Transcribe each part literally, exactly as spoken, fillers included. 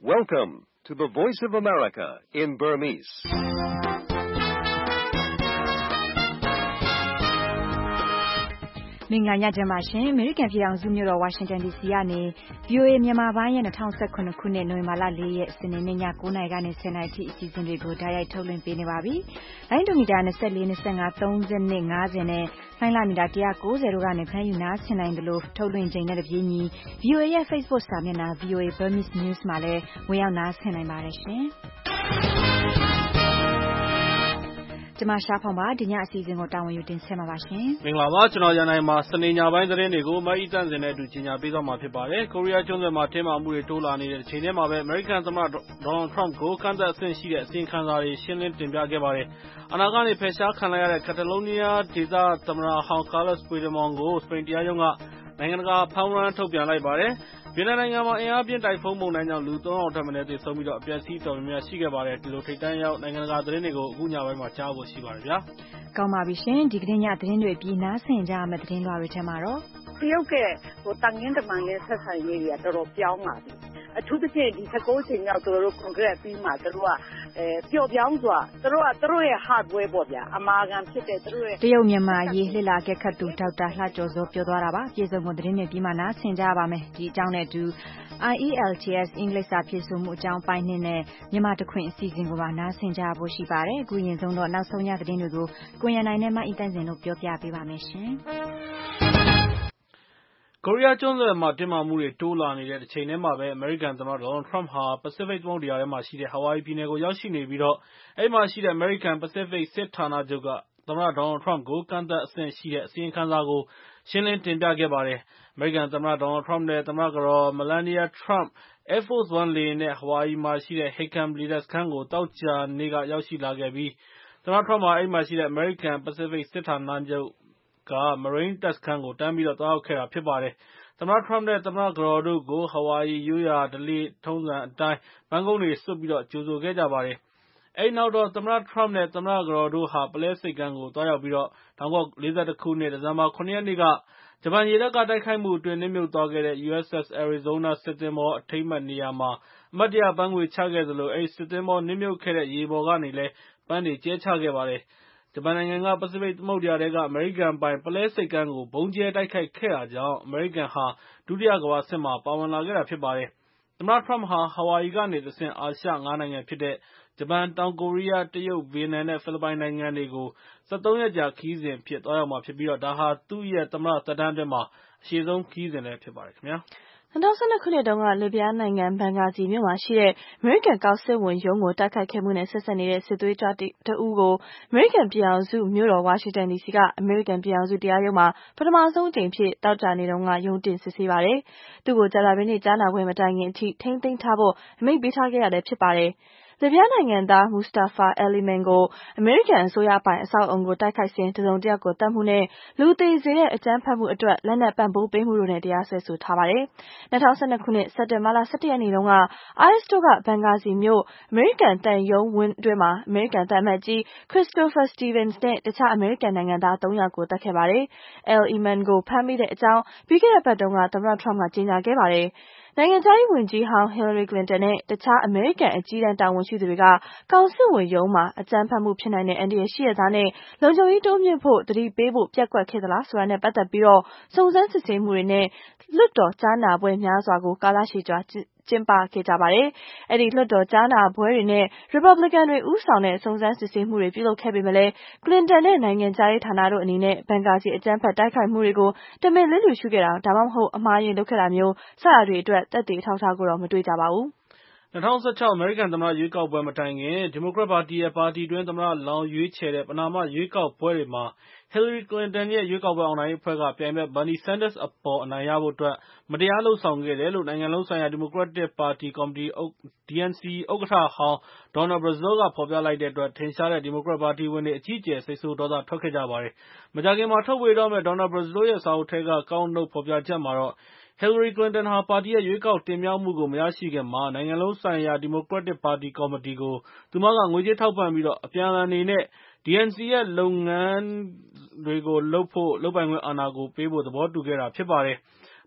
Welcome to the Voice of America in Burmese. ။မင်္ဂလာညချမ်းပါရှင်။ အမေရိကန်ပြည်ထောင်စုမြို့တော်ဝါရှင်တန်ဒီစီကနေ ဗွီအိုအေမြန်မာပိုင်းရဲ့၂၀၁၇ခုနှစ်နိုဝင်ဘာလ၄ရက်စနေနေ့ည၉နာရီကနေ၁၀နာရီထိအစီအစဉ်တွေကိုဓာတ်ရိုက်ထုတ်လွှင့်ပေးနေပါပြီ။လိုင်းဒိုမီတာ၂၄ ၂၅ ၃၂ ၅၀နဲ့လိုင်းလာမီတာ၁၉၀တို့ကနေဖမ်းယူနားဆင်နိုင်တယ်လို့ထုတ်လွှင့်ချိန်နဲ့တပြေးညီ ဗွီအိုအေရဲ့ Facebook စာမျက်နှာ ဗွီအိုအေ Burmese News မှာလည်းဝင်ရောက်နားဆင်နိုင်ပါတယ်ရှင်။ကျမရှားဖောင်ပါဒီညအစီအစဉ်ကိုတာဝန်ယူတင်ဆက်မှာပါရှင်မင်္ဂလာပါကျွန်တော်ရန်နိုင်မှာစနေညပိုင်းသတင်းတွေကိုမအီတန့်စင်နဲ့အတူကြီးညာပေးသွားမှာဖြစ်ပါတယ်ကိုရီးယားကျွန်းဆွယ်မှာတင်းမာမှုတွေတိုးလာနေတဲ့အချိန်ထဲမှာပဲ American သမ္မတ Donald Trump ကိုကန့်သက်အဆင့်ရှိတဲ့အစီရင်ခံစာတွေရှင်းလင်းတင်ပြခဲ့ပါတယ်အနာဂတ်နဲ့ဖယ်ရှားခံလိုက်ရတဲ့ Catalonia ဒေသသမ္မတဟောင်း Carles Puigdemont ကိုစပိန်တရားရုံးကနိုင်ငံတကာဖမ်းဝရမ်းထုတ်ပြန်လိုက်ပါတယ်ဗီယက်နမ်နိုင်ငံမှာအင်အားပြင်းတိုင်ဖုန်းမုန်တိုင်းကြောင့်လူသုံးယောက်ထက်မနည်းသေဆုံးပြီးတော့အပျက်အစီးတော်များများရှိခဲ့ပါတယ်ဒီလိုထိပ်တန်းရောက်နိုင်ငံတကာသတင်းတွေကိုအခုညပိုင်းမှာကြားဖို့ရှိပါတယ်ဗျာကောင်းပါပြီရှင်ဒီကနေ့ညသတင်းတွေပြီးနားဆင်ကြရမယ့်သတင်းလွှာတွေထဲမှာတော့တရုတ်ကဟိုတန်ငင်းတမန်နဲ့ဆက်ဆံရေးတွေကတော်တော်ပြောင်းလာပြီအထူးသဖြင့်ဒီ၁၉ချိန်မြောက်သူတို့ Congress ပြီးမှသူတို့ကအဲပျော့ပြောင်းစွာသူတို့ကသူတို့ရဲ့ hardware ပေါ့ဗျာအမာခံဖြစ်တဲ့သူတို့ရဲ့တရုတ်မြန်မာရေးလှစ်လာခဲ့ခတ်သူဒေါက်တာလှကျော်စောပြောသွားတာပါပြည်စုံကိုသတင်းတွေပြီးမှနားဆင်ကြပါမယ်ဒီအကြောင်းနဲ့အတူ I E L T S အင်္ဂလိပ်စာဖြစ်ဆိုမှုအကြောင်းပိုင်းနဲ့မြန်မာတခွင်အစီအစဉ်ကိုပါနားဆင်ကြဖို့ရှိပါတယ်အခုရင်ဆုံးတော့နောက်ဆုံးရသတင်းတွေကိုကိုရန်နိုင်နဲ့မအီတန့်စင်တို့ပြောပြပေးပါမယ်ရှင်ကိုရီးယားကျွန်းဆွယ်မှာတင်းမာမှုတွေတိုးလာနေတဲ့အချိန်ထဲမှာပဲ American သမ္မတ Donald Trump ဟာ Pacific သမုဒ္ဒရာထဲမှာရှိတဲ့ Hawaii ပြည်နယ်ကိုရောက်ရှိနေပြီးတော့အဲဒီမှာရှိတဲ့ American Pacific စစ်ဌာနချုပ်ကသမ္မတ Donald Trump ကိုကန့်သက်အဆင့်ရှိတဲ့အစီရင်ခံစာကိုရှင်းလင်းတင်ပြခဲ့ပါတယ်။ American သမ္မတ Donald Trump နဲ့သမ္မတကတော် Melania Trump Air Force One လေယာဉ်နဲ့ Hawaii မှာရှိတဲ့ Hickam လေတပ်စခန်းကိုသောကြာနေ့ကရောက်ရှိလာခဲ့ပြီးသမ္မတ Trump ဟာအဲဒီမှာရှိတဲ့ American Pacific စစ်ဌာနချုပ်က Marine တပ်စခန်းကိုတန်းပြီးတော့သွားရောက်ခဲ့တာဖြစ်ပါတယ်။သမ္မတ Trump နဲ့သမ္မတကတော်တို့ကို Hawaii ရိုးရာဓလေ့ထုံးစံအတိုင်းပန်းကုန်းတွေဆွတ်ပြီးတော့ကြိုဆိုခဲ့ကြပါတယ်။အဲဒီနောက်တော့သမ္မတ Trump နဲ့သမ္မတကတော်တို့ဟာပုလဲဆိပ်ကမ်းကိုသွားရောက်ပြီးတော့၁၉၄၁ခုနှစ်ဒီဇင်ဘာ၇ရက်နေ့ကဂျပန်ရေတပ်ကတိုက်ခိုက်မှုအတွင်းနစ်မြုပ်သွားခဲ့တဲ့ U S S Arizona စစ်သင်္ဘောအထိမ်းအမှတ်နေရာမှာအမှတ်တရပန်းခွေချခဲ့သလိုအဲဒီစစ်သင်္ဘောနစ်မြုပ်ခဲ့တဲ့ရေပေါ်ကနေလည်းပန်းတွေကျဲချခဲ့ပါတယ်။ဂျပန်နိုင်ငံကပစိဖိတ်သမုဒ္ဒရာထဲကအမေရိကန်ပိုင်ပုလဲဆိပ်ကမ်းကိုဗုံးကျဲတိုက်ခိုက်ခဲ့တာကြောင့်အမေရိကန်ဟာဒုတိယကမ္ဘာစစ်မှာပါဝင်လာခဲ့တာဖြစ်ပါတယ်။သမ္မတ Trump ဟာ Hawaii ကနေတဆင့်အာရှငါးနိုင်ငံဖြစ်တဲ့ဂျပန်တောင်ကိုရီးယားတရုတ်ဗီယက်နမ်နဲ့ဖိလစ်ပိုင်နိုင်ငံတွေကို၁၃ရက်ကြာခရီးစဉ်အဖြစ်သွားရောက်မှာဖြစ်ပြီးတော့ဒါဟာသူ့ရဲ့သမ္မတသက်တမ်းအတွင်းမှာအရှည်ဆုံးခရီးစဉ်လည်းဖြစ်ပါတယ်ခင်ဗျာ၂၀၁၂ခုနှစ်တုန်းကလစ်ဗျားနိုင်ငံဘန်ဂါဇီမြို့မှာရှိတဲ့အမေရိကန်ကောင်စစ်ဝန်ရုံးကိုတိုက်ခိုက်ခဲ့မှုနဲ့ဆက်စပ်နေတဲ့စစ်သွေးကြွတဦးကိုအမေရိကန်ပြည်ထောင်စုမြို့တော်ဝါရှင်တန်ဒီစီကအမေရိကန်ပြည်ထောင်စုတရားရုံးမှာပထမဆုံးအကြိမ်ဖြစ်သောကြာနေ့တုန်းကရုံးတင်စစ်ဆေးပါတယ်။သူ့ကိုကြာသပတေးနေ့ကြားနာပွဲမတိုင်ခင်အထိထိန်းသိမ်းထားဖို့အမိန့်ပေးထားခဲ့ရတာဖြစ်ပါတယ်။လစ်ဗျားနိုင်ငံသား Mustafa Aliman ကိုအမေရိကန်အစိုးရပိုင်အဆောက်အအုံကိုတိုက်ခိုက်စဉ်တစုံတယောက်ကိုသတ်မှုနဲ့လူသေစေတဲ့အကြမ်းဖက်မှုအတွက်လက်နက်ပံ့ပိုးပေးမှုတို့နဲ့တရားစွဲဆိုထားပါတယ်။၂၀၁၂ခုနှစ်စက်တင်ဘာလ၁၁ရက်နေ့တုန်းက အိုင်အက်စ်တို့ကဘန်ဂါဇီမြို့အမေရိကန်သံရုံးဝင်းအတွင်းမှာအမေရိကန်သံအမတ်ကြီး Christopher Stevens နဲ့တခြားအမေရိကန်နိုင်ငံသားသုံးယောက်ကိုသတ်ခဲ့ပါတယ်။ Aliman ကိုဖမ်းမိတဲ့အကြောင်းပြီးခဲ့တဲ့ပတ်တုန်းကသမ္မတ Trump ကကြေညာခဲ့ပါတယ်။နိုင်ငံခြားရေးဝန်ကြီးဟောင်း Hillary Clinton နဲ့တခြားအမေရိကန်အကြီးတန်းတာဝန်ရှိသူတွေကကောင်စစ်ဝန်ရုံးမှာအကြမ်းဖက်မှုဖြစ်နိုင်တဲ့အန္တရာယ်ရှိရဲ့သားနဲ့လုံခြုံရေးတိုးမြှင့်ဖို့သတိပေးဖို့ပျက်ကွက်ခဲ့သလားဆိုတာနဲ့ပတ်သက်ပြီးစုံစမ်းစစ်ဆေးမှုတွေနဲ့လွှတ်တော်ကြားနာပွဲများစွာကိုကာလရှည်ကြာကျင်းပခဲ့ကြပါတယ်။အဲဒီလွှတ်တော်ကြားနာပွဲတွေနဲ့ Republican တွေဦးဆောင်တဲ့စုံစမ်းစစ်ဆေးမှုတွေပြုလုပ်ခဲ့ပေမဲ့လည်း Clinton နဲ့နိုင်ငံခြားရေးဌာနတို့အနေနဲ့ဘန်ဂါဇီအကြမ်းဖက်တိုက်ခိုက်မှုတွေကိုတမင်လျစ်လျူရှုခဲ့တာဒါမှမဟုတ်အမှားယွင်းလုပ်ခဲ့တာမျိုးစတာတွေအတွက်သက်သေအထောက်အထားကိုတော့မတွေ့ကြပါဘူး။၂၀၁၆အမေရိကန်သမ္မတရွေးကောက်ပွဲမတိုင်ခင်ဒီမိုကရက်ပါတီရဲ့ပါတီတွင်းသမ္မတလောင်းရွေးချယ်တဲ့ပဏာမရွေးကောက်ပွဲတွေမှာ Hillary Clinton ရဲ့ရွေးကောက်ပွဲအောင်နိုင်ရေးအဖွဲ့ကပြိုင်ဘက် Bernie Sanders အပေါ်အနိုင်ရဖို့အတွက်မတရားလုပ်ဆောင်ခဲ့တယ်လို့နိုင်ငံလုံးဆိုင်ရာဒီမိုကရက်တစ်ပါတီကော်မတီ D N C ဥက္ကဋ္ဌဟောင်း Donna Brazile ကဖော်ပြလိုက်တဲ့အတွက်ထင်ရှားတဲ့ဒီမိုကရက်ပါတီဝင်တွေအကြီးအကျယ်စိတ်ဆိုးဒေါသထွက်ခဲ့ကြပါတယ်။မကြာခင်မှာထုတ်ဝေတော့မယ့် Donna Brazile ရဲ့စာအုပ်ထဲကကောက်နုတ်ဖော်ပြချက်မှာတော့Hillary Clinton ဟာပါတီရဲ့ရွေးကောက်တင်မြှောက်မှုကိုမရရှိခင်မှာနိုင်ငံလုံးဆိုင်ရာဒီမိုကရက်တစ်ပါတီကော်မတီကိုသူမကငွေကြေးထောက်ပံ့ပြီးတော့အပြန်အလှန်အနေနဲ့ D N C ရဲ့လုပ်ငန်းတွေကိုလုပ်ဖို့လုပ်ပိုင်ခွင့်အာဏာကိုပေးဖို့သဘောတူခဲ့တာဖြစ်ပါတယ်။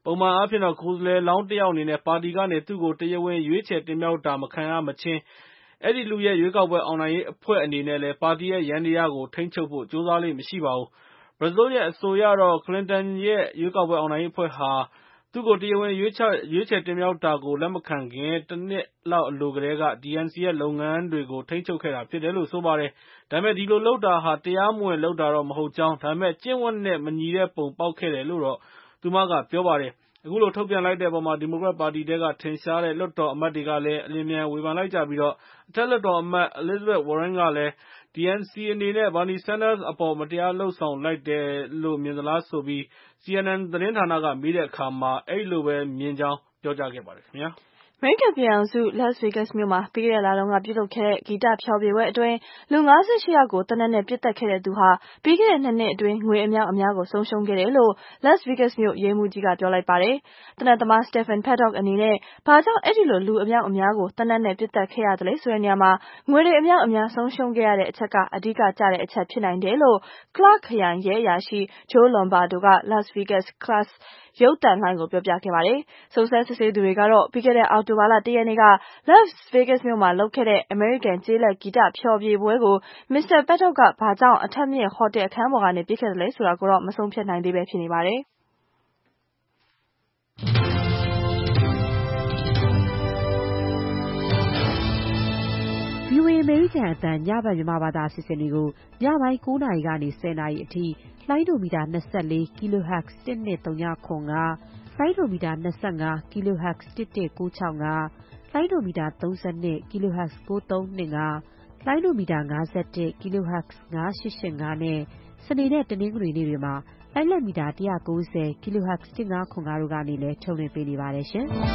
ပုံမှန်အားဖြင့်တော့ကိုယ်စားလှယ်လောင်းတယောက်အနေနဲ့ပါတီကနေသူ့ကိုတရားဝင်ရွေးချယ်တင်မြှောက်တာမခံရမချင်းအဲ့ဒီလူရဲ့ရွေးကောက်ပွဲအောင်နိုင်ရေးအဖွဲ့အနေနဲ့လည်းပါတီရဲ့ရန်တရားကိုထိန်းချုပ်ဖို့ကြိုးစားလေးမရှိပါဘူး။ ဘရာဇီးရဲ့အဆိုအရတော့ကလင်တန်ရဲ့ရွေးကောက်ပွဲအောင်နိုင်ရေးအဖွဲ့ဟာသူ့ကိုတရားဝင်ရွေးချယ်ရွေးချယ်တင်မြှောက်တာကိုလက်မခံခင်တနှစ်လောက်အလိုကတည်းက ဒီ အန် စီ ရဲ့လုပ်ငန်းတွေကိုထိန်းချုပ်ခဲ့တာဖြစ်တယ်လို့ဆိုပါတယ်။ဒါပေမဲ့ဒီလိုလုပ်တာဟာတရားမဝင်လုပ်တာတော့မဟုတ်ကြောင်းဒါပေမဲ့ကျင့်ဝတ်နဲ့မညီတဲ့ပုံပေါက်ခဲ့တယ်လို့တော့သူမကပြောပါတယ်။အခုလိုထုတ်ပြန်လိုက်တဲ့အပေါ်မှာဒီမိုကရက်ပါတီတဲကထင်ရှားတဲ့လွှတ်တော်အမတ်တွေကလည်းအလင်းမြန်ဝေဖန်လိုက်ကြပြီးတော့အထက်လွှတ်တော်အမတ် Elizabeth Warren ကလည်း ဒီ အန် စီ အနေနဲ့ Bernie Sanders အပေါ်မတရားလုပ်ဆောင်လိုက်တယ်လို့မြင်သလားဆိုပြီး စီ အန် အန် သတင်းဌာနကမေးတဲ့အခါမှာအဲ့လိုပဲမြင်ကြောင်းပြောကြားခဲ့ပါတယ်ခင်ဗျာ။အမေရိကန်ပြည်ထောင်စု Las Vegas မြို့မှာပြီးခဲ့တဲ့လတုန်းကပြုလုပ်ခဲ့တဲ့ဂီတဖျော်ဖြေပွဲအတွင်းလူ၅၈ယောက်ကိုသေနတ်နဲ့ပစ်သတ်ခဲ့တဲ့သူဟာပြီးခဲ့တဲ့နှစ်နှစ်အတွင်းငွေအမြောက်အများကိုဆုံးရှုံးခဲ့တယ်လို့ Las Vegas မြို့ရဲမှူးကြီးကပြောလိုက်ပါတယ်။သေနတ်သမား Stephen Paddock အနေနဲ့ဘာကြောင့်အဲ့ဒီလိုလူအမြောက်အများကိုသေနတ်နဲ့ပစ်သတ်ခဲ့ရသလဲဆိုတဲ့နေရာမှာငွေတွေအမြောက်အများဆုံးရှုံးခဲ့ရတဲ့အချက်ကအဓိကကျတဲ့အချက်ဖြစ်နိုင်တယ်လို့ Clark ခရိုင်ရဲအရာရှိ Joe Lombardo က Las Vegas Class ရုပ်သံလိုင်းကိုပြောပြခဲ့ပါတယ်။စုံစမ်းစစ်ဆေးသူတွေကတော့ပြီးခဲ့တဲ့အောက်တိုဘာလတရက်နေ့က Las Vegas မြို့မှာလုပ်ခဲ့တဲ့အမေရိကန်ကျေးလက်ဂီတဖျော်ဖြေပွဲကို မစ္စတာ Paddock ကဘာကြောင့်အထက်မြင့်ဟိုတယ်အခန်းပေါ်ကနေပစ်ခဲ့သလဲဆိုတာကိုတော့မဆုံးဖြတ်နိုင်သေးပဲဖြစ်နေပါတယ်။ဗွီအိုအေ အမေရိကန်အသံညဘက်မြန်မာဘာသာအစီအစဉ်တွေကိုညပိုင်းကိုးနာရီကနေဆယ်နာရီအထိလိုင်းဒိုမီတာ၂၄ kHz တစ်နှစ်၃၀၇၅ လိုင်းဒိုမီတာ၂၅ kHz တစ်တစ်၉၆၅ လိုင်းဒိုမီတာ၃၂ kHz ၉၃၂၅ လိုင်းဒိုမီတာ၅၁ kHz ၅၈၈၅နဲ့စနေနဲ့တနင်္ဂနွေနေ့တွေမှာလိုင်းလက်မီတာ၁၉၀ kHz ၁၅၇၅တို့ကနေလည်းထုတ်လွှင့်ပေးနေပါတယ်ရှင်။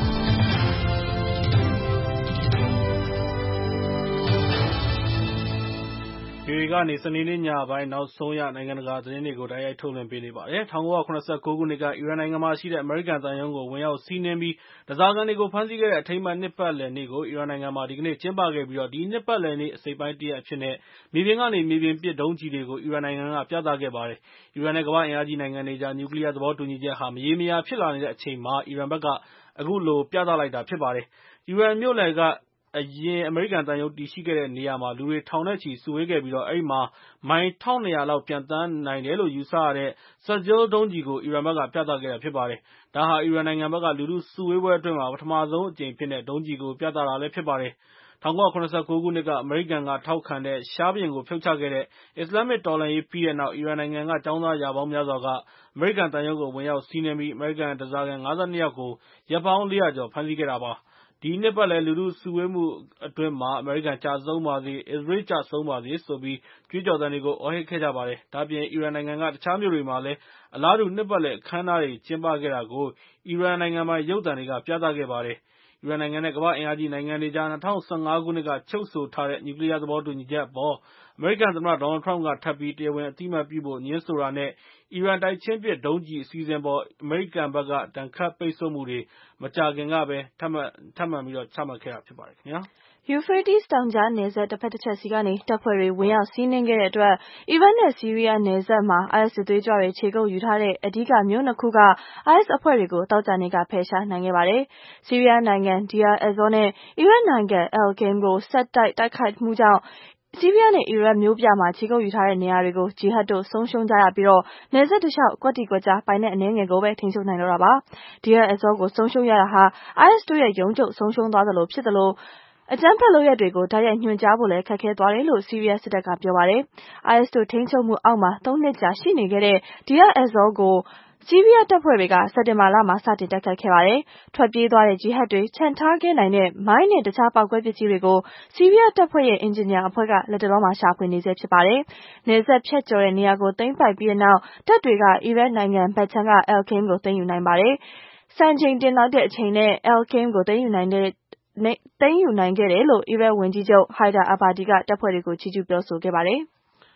ဗီအိုအေကနေစနေနေ့ညပိုင်းနောက်ဆုံးရနိုင်ငံတကာသတင်းတွေကိုတိုက်ရိုက်ထုတ်လွှင့်ပေးနေပါတယ်။၁၉၇၉ ခုနှစ်ကအီရန်နိုင်ငံမှာရှိတဲ့အမေရိကန်သံရုံးကိုဝင်ရောက်စီးနင်းပြီးဓားစာခံတွေကိုဖမ်းဆီးခဲ့တဲ့အထိမ်းအမှတ်နှစ်ပတ်လည်နေ့ကိုအီရန်နိုင်ငံမှာဒီကနေ့ကျင်းပခဲ့ပြီးတော့ဒီနှစ်ပတ်လည်နေ့အစိပ်ပိုင်းတစ်ရက်အဖြစ်နဲ့မြေပြင်ကနေမြေပြင်ပစ်ဒုံးကျည်တွေကိုအီရန်နိုင်ငံကပြသခဲ့ပါတယ်။အီရန်နဲ့ကမ္ဘာ့အင်အားကြီးနိုင်ငံတွေကြားနျူကလ িয়ার သဘောတူညီချက်ဟာမရေမရာဖြစ်လာနေတဲ့အချိန်မှာအီရန်ဘက်ကအခုလိုပြသလိုက်တာဖြစ်ပါတယ်။အီရန်မြို့လယ်ကအရင်အမေရိကန်သံရုံးတည်ရှိခဲ့တဲ့နေရာမှာလူတွေထောင်နဲ့ချီစုဝေးခဲ့ပြီးတော့အဲဒီမှာမိုင်၁၂၀၀လောက်ပျံသန်းနိုင်တယ်လို့ယူဆရတဲ့ Sajar ဒုံးကျည်ကိုအီရန်ဘက်ကပြသခဲ့တာဖြစ်ပါတယ်။ဒါဟာအီရန်နိုင်ငံဘက်ကလူထုစုဝေးပွဲအတွင်းမှာပထမဆုံးအကြိမ်ဖြစ်တဲ့ဒုံးကျည်ကိုပြသတာလည်းဖြစ်ပါတယ်။၁၉၇၉ ခုနှစ်ကအမေရိကန်ကထောက်ခံတဲ့ရှားဘုရင်ကိုဖြုတ်ချခဲ့တဲ့အစ္စလာမစ်တော်လှန်ရေးပြီးတဲ့နောက်အီရန်နိုင်ငံကကျောင်းသားရာပေါင်းများစွာကအမေရိကန်သံရုံးကိုဝင်ရောက်စီးနင်းပြီးအမေရိကန်ဓားစာခံ၅၂ယောက်ကိုရက်ပေါင်းလေးရာကျော်ဖမ်းဆီးခဲ့တာပါ။ဒီနှစ်ပတ်လည်လူထုစုဝေးမှုအတွင်းမှာအမေရိကန်ကျဆုံးပါစေအစ္စရေးကျဆုံးပါစေဆိုပြီးကြွေးကြော်သံတွေကိုအော်ဟစ်ခဲ့ကြပါတယ်။ဒါ့အပြင်အီရန်နိုင်ငံကတခြားမြို့တွေမှာလည်းအလားတူနှစ်ပတ်လည်အခမ်းအနားတွေကျင်းပခဲ့တာကိုအီရန်နိုင်ငံပိုင်ရုပ်သံတွေကပြသခဲ့ပါတယ်။အီရန်နိုင်ငံနဲ့ကမ္ဘာ့အင်အားကြီးနိုင်ငံတွေကြား၂၀၁၅ခုနှစ်ကချုပ်ဆိုထားတဲ့နျူကလ িয়ার သဘောတူညီချက်အပေါ်အမေရိကန်သမ္မတဒေါ်နယ်လ်ထရမ့်ကထပ်ပြီးတရားဝင်အသိအမှတ်ပြုဖို့ငြင်းဆိုတာနဲ့အီရန်တိုက်ချင်းပစ်ဒုံးကျည်အစီအစဉ်အပေါ်အမေရိကန်ဘက်ကဒဏ်ခတ်ပိတ်ဆို့မှုတွေမကြာခင်ကပဲထပ်မံထပ်မံပြီးတော့ချမှတ်ခဲ့တာဖြစ်ပါတယ်ခင်ဗျာ။ Euphrates တောင်ကြားနယ်စပ်တစ်ဖက်တစ်ချက်စီကနေတပ်ဖွဲ့တွေဝင်ရောက်စီးနင်းခဲ့တဲ့အတွက်အီရတ်နဲ့ဆီးရီးယားနယ်စပ်မှာ အိုင်အက်စ်စစ်သွေးကြွတွေခြေကုပ်ယူထားတဲ့အဓိကမြို့နှစ်ခုက အိုင်အက်စ်အဖွဲ့တွေကိုသောကြာနေ့ကဖယ်ရှားနိုင်ခဲ့ပါတယ်။ဆီးရီးယားနိုင်ငံ Deir ez-Zor နဲ့အီရတ်နိုင်ငံ Al-Qaim ကိုဆက်တိုက်တိုက်ခိုက်မှုကြောင့်ဆီးရီးယားနဲ့အီရတ်မြို့ပြမှာခြေကုပ်ယူထားတဲ့နေရာတွေကိုဂျီဟတ်တို့ဆုံးရှုံးကြရပြီးတော့နယ်စပ်တလျှောက်ကွက်တီကွက်ကြားပိုင်နက်အနည်းငယ်ကိုပဲထိန်းချုပ်နိုင်တော့တာပါ။ Deir ez-Zor ကိုဆုံးရှုံးရတာဟာ အိုင်အက်စ်တို့ရဲ့ရုံးချုပ်ဆုံးရှုံးသွားသလိုဖြစ်သလိုအကြမ်းဖက်လုပ်ရပ်တွေကိုတိုက်ရိုက်ညွှန်ကြားဖို့လည်းခက်ခဲသွားတယ်လို့ဆီးရီးယားစစ်တပ်ကပြောပါတယ်။ အိုင်အက်စ်တို့ထိန်းချုပ်မှုအောက်မှာသုံးနှစ်ကြာရှိနေခဲ့တဲ့ Deir ez-Zor ကိုဆီးရီးယားတပ်ဖွဲ့တွေကစက်တင်ဘာလမှာစတင်တိုက်ခိုက်ခဲ့ပါတယ်။ထွက်ပြေးသွားတဲ့ဂျီဟတ်တွေချန်ထားခဲ့နိုင်တဲ့မိုင်းနဲ့တခြားပေါက်ကွဲပစ္စည်းတွေကိုဆီးရီးယားတပ်ဖွဲ့ရဲ့အင်ဂျင်နီယာအဖွဲ့ကလတ်တလောမှာရှာဖွေနေဆဲဖြစ်ပါတယ်။နယ်စပ်ဖြတ်ကျော်တဲ့နေရာကိုသိမ်းပိုက်ပြီးတဲ့နောက်တပ်တွေကအီရတ်နိုင်ငံဘက်ခြမ်းက Al-Qaim ကိုသိမ်းယူနိုင်ပါတယ်။စံချိန်တင်လောက်တဲ့အချိန်နဲ့ Al-Qaim ကိုသိမ်းယူနိုင်တဲ့သိမ်းယူနိုင်ခဲ့တယ်လို့အီရတ်ဝန်ကြီးချုပ် Haider Abadi ကတပ်ဖွဲ့တွေကိုချီးကျူးပြောဆိုခဲ့ပါတယ်။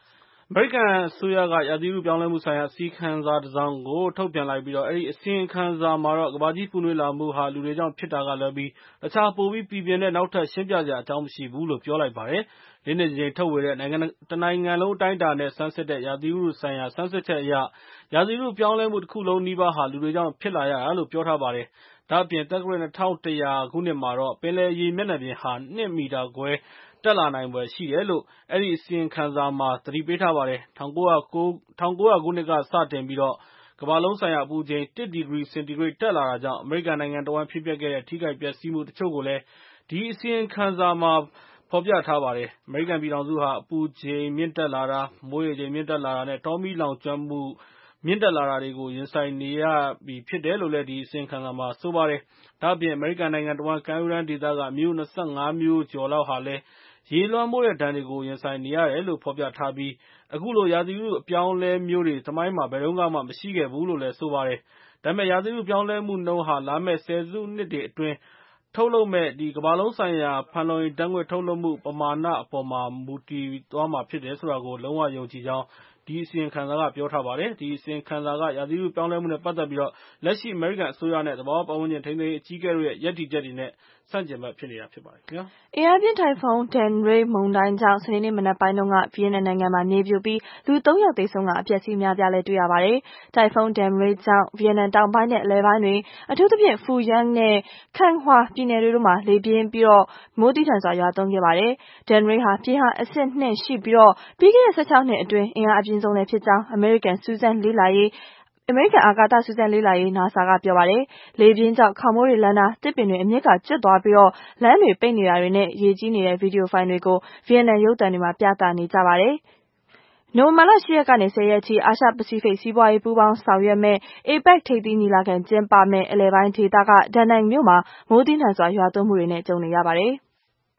အမေရိကန်အစိုးရကရာသီဥတုပြောင်းလဲမှုဆိုင်ရာအစီရင်ခံစာတစ်စောင်ကိုထုတ်ပြန်လိုက်ပြီးတော့အဲဒီအစီရင်ခံစာမှာတော့ကမ္ဘာကြီးပူနွေးလာမှုဟာလူတွေကြောင့်ဖြစ်တာကလွဲပြီးတခြားပိုပြီးပြည်ပြင်းတဲ့နောက်ထပ်ရှင်းပြစရာအကြောင်းမရှိဘူးလို့ပြောလိုက်ပါတယ်။လေးနှစ်ကြိမ်ထုတ်ဝေတဲ့နိုင်ငံတနိုင်ငံလုံးအတိုင်းအတာနဲ့ဆန်းစစ်တဲ့ရာသီဥတုဆိုင်ရာဆန်းစစ်ချက်အရရာသီဥတုပြောင်းလဲမှုတစ်ခုလုံးနီးပါးဟာလူတွေကြောင့်ဖြစ်လာရတာလို့ပြောထားပါတယ်။ဒါ့အပြင်သက္ကရာဇ်၂၁၀၀ခုနှစ်မှာတော့ပင်လယ်ရေမျက်နှာပြင်ဟာနှစ်မီတာခွဲတက်လာနိုင်ဖွယ်ရှိတယ်လို့အဲဒီအစီရင်ခံစာမှာသတိပေးထားပါတယ်။၁၉၀၉ခုနှစ်ကစတင်ပြီးတော့ကမ္ဘာလုံးဆိုင်ရာအပူချိန်တစ်ဒီဂရီစင်တီဂရိတ်တက်လာတာကြောင့်အမေရိကန်နိုင်ငံတဝှမ်းဖြစ်ပျက်ခဲ့တဲ့ထိခိုက်ပျက်စီးမှုတချို့ကိုလည်းဒီအစီရင်ခံစာမှာဖော်ပြထားပါတယ်။အမေရိကန်ပြည်ထောင်စုဟာအပူချိန်မြင့်တက်လာတာ၊မိုးရေချိန်မြင့်တက်လာတာနဲ့တောမီးလောင်ကျွမ်းမှုမြင့်တက်လာတာတွေကိုရင်ဆိုင်နေရပြီဖြစ်တယ်လို့လည်းဒီအစီရင်ခံစာမှာဆိုပါတယ်။ဒါ့အပြင်အမေရိကန်နိုင်ငံတဝှမ်းကမ်းရိုးတန်းဒေသကမြို့၂၅မျိုးကျော်လောက်ဟာလည်းရေလွှမ်းမိုးတဲ့ဒဏ်တွေကိုရင်ဆိုင်နေရတယ်လို့ဖော်ပြထားပြီးအခုလိုရာသီဥတုအပြောင်းအလဲမျိုးတွေသမိုင်းမှာဘယ်တုန်းကမှမရှိခဲ့ဘူးလို့လည်းဆိုပါတယ်။ဒါပေမဲ့ရာသီဥတုပြောင်းလဲမှုနှုန်းဟာလာမယ့်ဆယ်စုနှစ်တွေအတွင်းထုတ်လုပ်မဲ့ဒီကမ္ဘာလုံးဆိုင်ရာဖန်လုံအိမ်ဓာတ်ငွေ့ထုတ်လွှတ်မှုပမာဏအပေါ်မှာမူတည်သွားမှာဖြစ်တယ်ဆိုတာကိုလုံးဝယုံကြည်ကြောင်းဒီအစီရင်ခံစာကပြောထားပါတယ်။ဒီအစီရင်ခံစာကရာသီဥတုပြောင်းလဲမှုနဲ့ပတ်သက်ပြီးတော့လက်ရှိအမေရိကန်အစိုးရနဲ့သဘာဝပတ်ဝန်းကျင်ထိန်းသိမ်းရေးအကြီးအကဲတို့ရဲ့ရပ်တည်ချက်တွေနဲ့ဆန့်ကျင်ဘက်ဖြစ်နေတာဖြစ်ပါတယ်ခင်ဗျာ။အင်အားပြင်းတိုင်ဖုန်း Daniel မုန်တိုင်းကြောင့်စနေနေ့မနက်ပိုင်းတုန်းကဗီယက်နမ်နိုင်ငံမှာမြေပြိုပြီးလူသုံးယောက်သေဆုံးကအပျက်အစီးများပြားလည်းတွေ့ရပါတယ်။တိုင်ဖုန်း Daniel ကြောင့်ဗီယက်နမ်တောင်ပိုင်းနဲ့အလယ်ပိုင်းတွေအထူးသဖြင့် Phu Yang နဲ့ Thanh Hoa ပြည်နယ်တွေတို့မှာလေပြင်းပြီးတော့မိုးသည်းထန်စွာရွာသွန်းခဲ့ပါတယ်။ Daniel ဟာပြင်းအားအဆင့်နှစ်ရှိပြီးတော့ပြီးခဲ့တဲ့ဆယ့်ခြောက်နှစ်အတွင်းအင်အားအပြင်းဆုံးလည်းဖြစ်ကြောင်းအမေရိကန်စူးစမ်းလေ့လာရေးအမေရိကန်အာကာသစူးစမ်းလေ့လာရေး NASA ကပြောပါတယ်။လေပြင်းကြောင့်ခေါင်မိုးတွေလန်တာ၊တစ်ပင်တွေအမြစ်ကကျွတ်သွားပြီးတော့လမ်းတွေပိတ်နေတာတွေနဲ့ရေကြီးနေတဲ့ဗီဒီယိုဖိုင်တွေကိုဗီယက်နမ်ရုပ်သံတွေမှာပြသနေကြပါတယ်။နိုဝင်ဘာလ၈ရက်ကနေ၁၀ရက်အထိအာရှပစိဖိတ်စီးပွားရေးပူးပေါင်းဆောင်ရွက်မယ့် အေပက် ထိပ်သီးညီလာခံကျင်းပမယ့်အလယ်ပိုင်းဒေသကဒါနန်မြို့မှာမိုးသည်းထန်စွာရွာသွန်းမှုတွေနဲ့ကြုံနေရပါတယ်။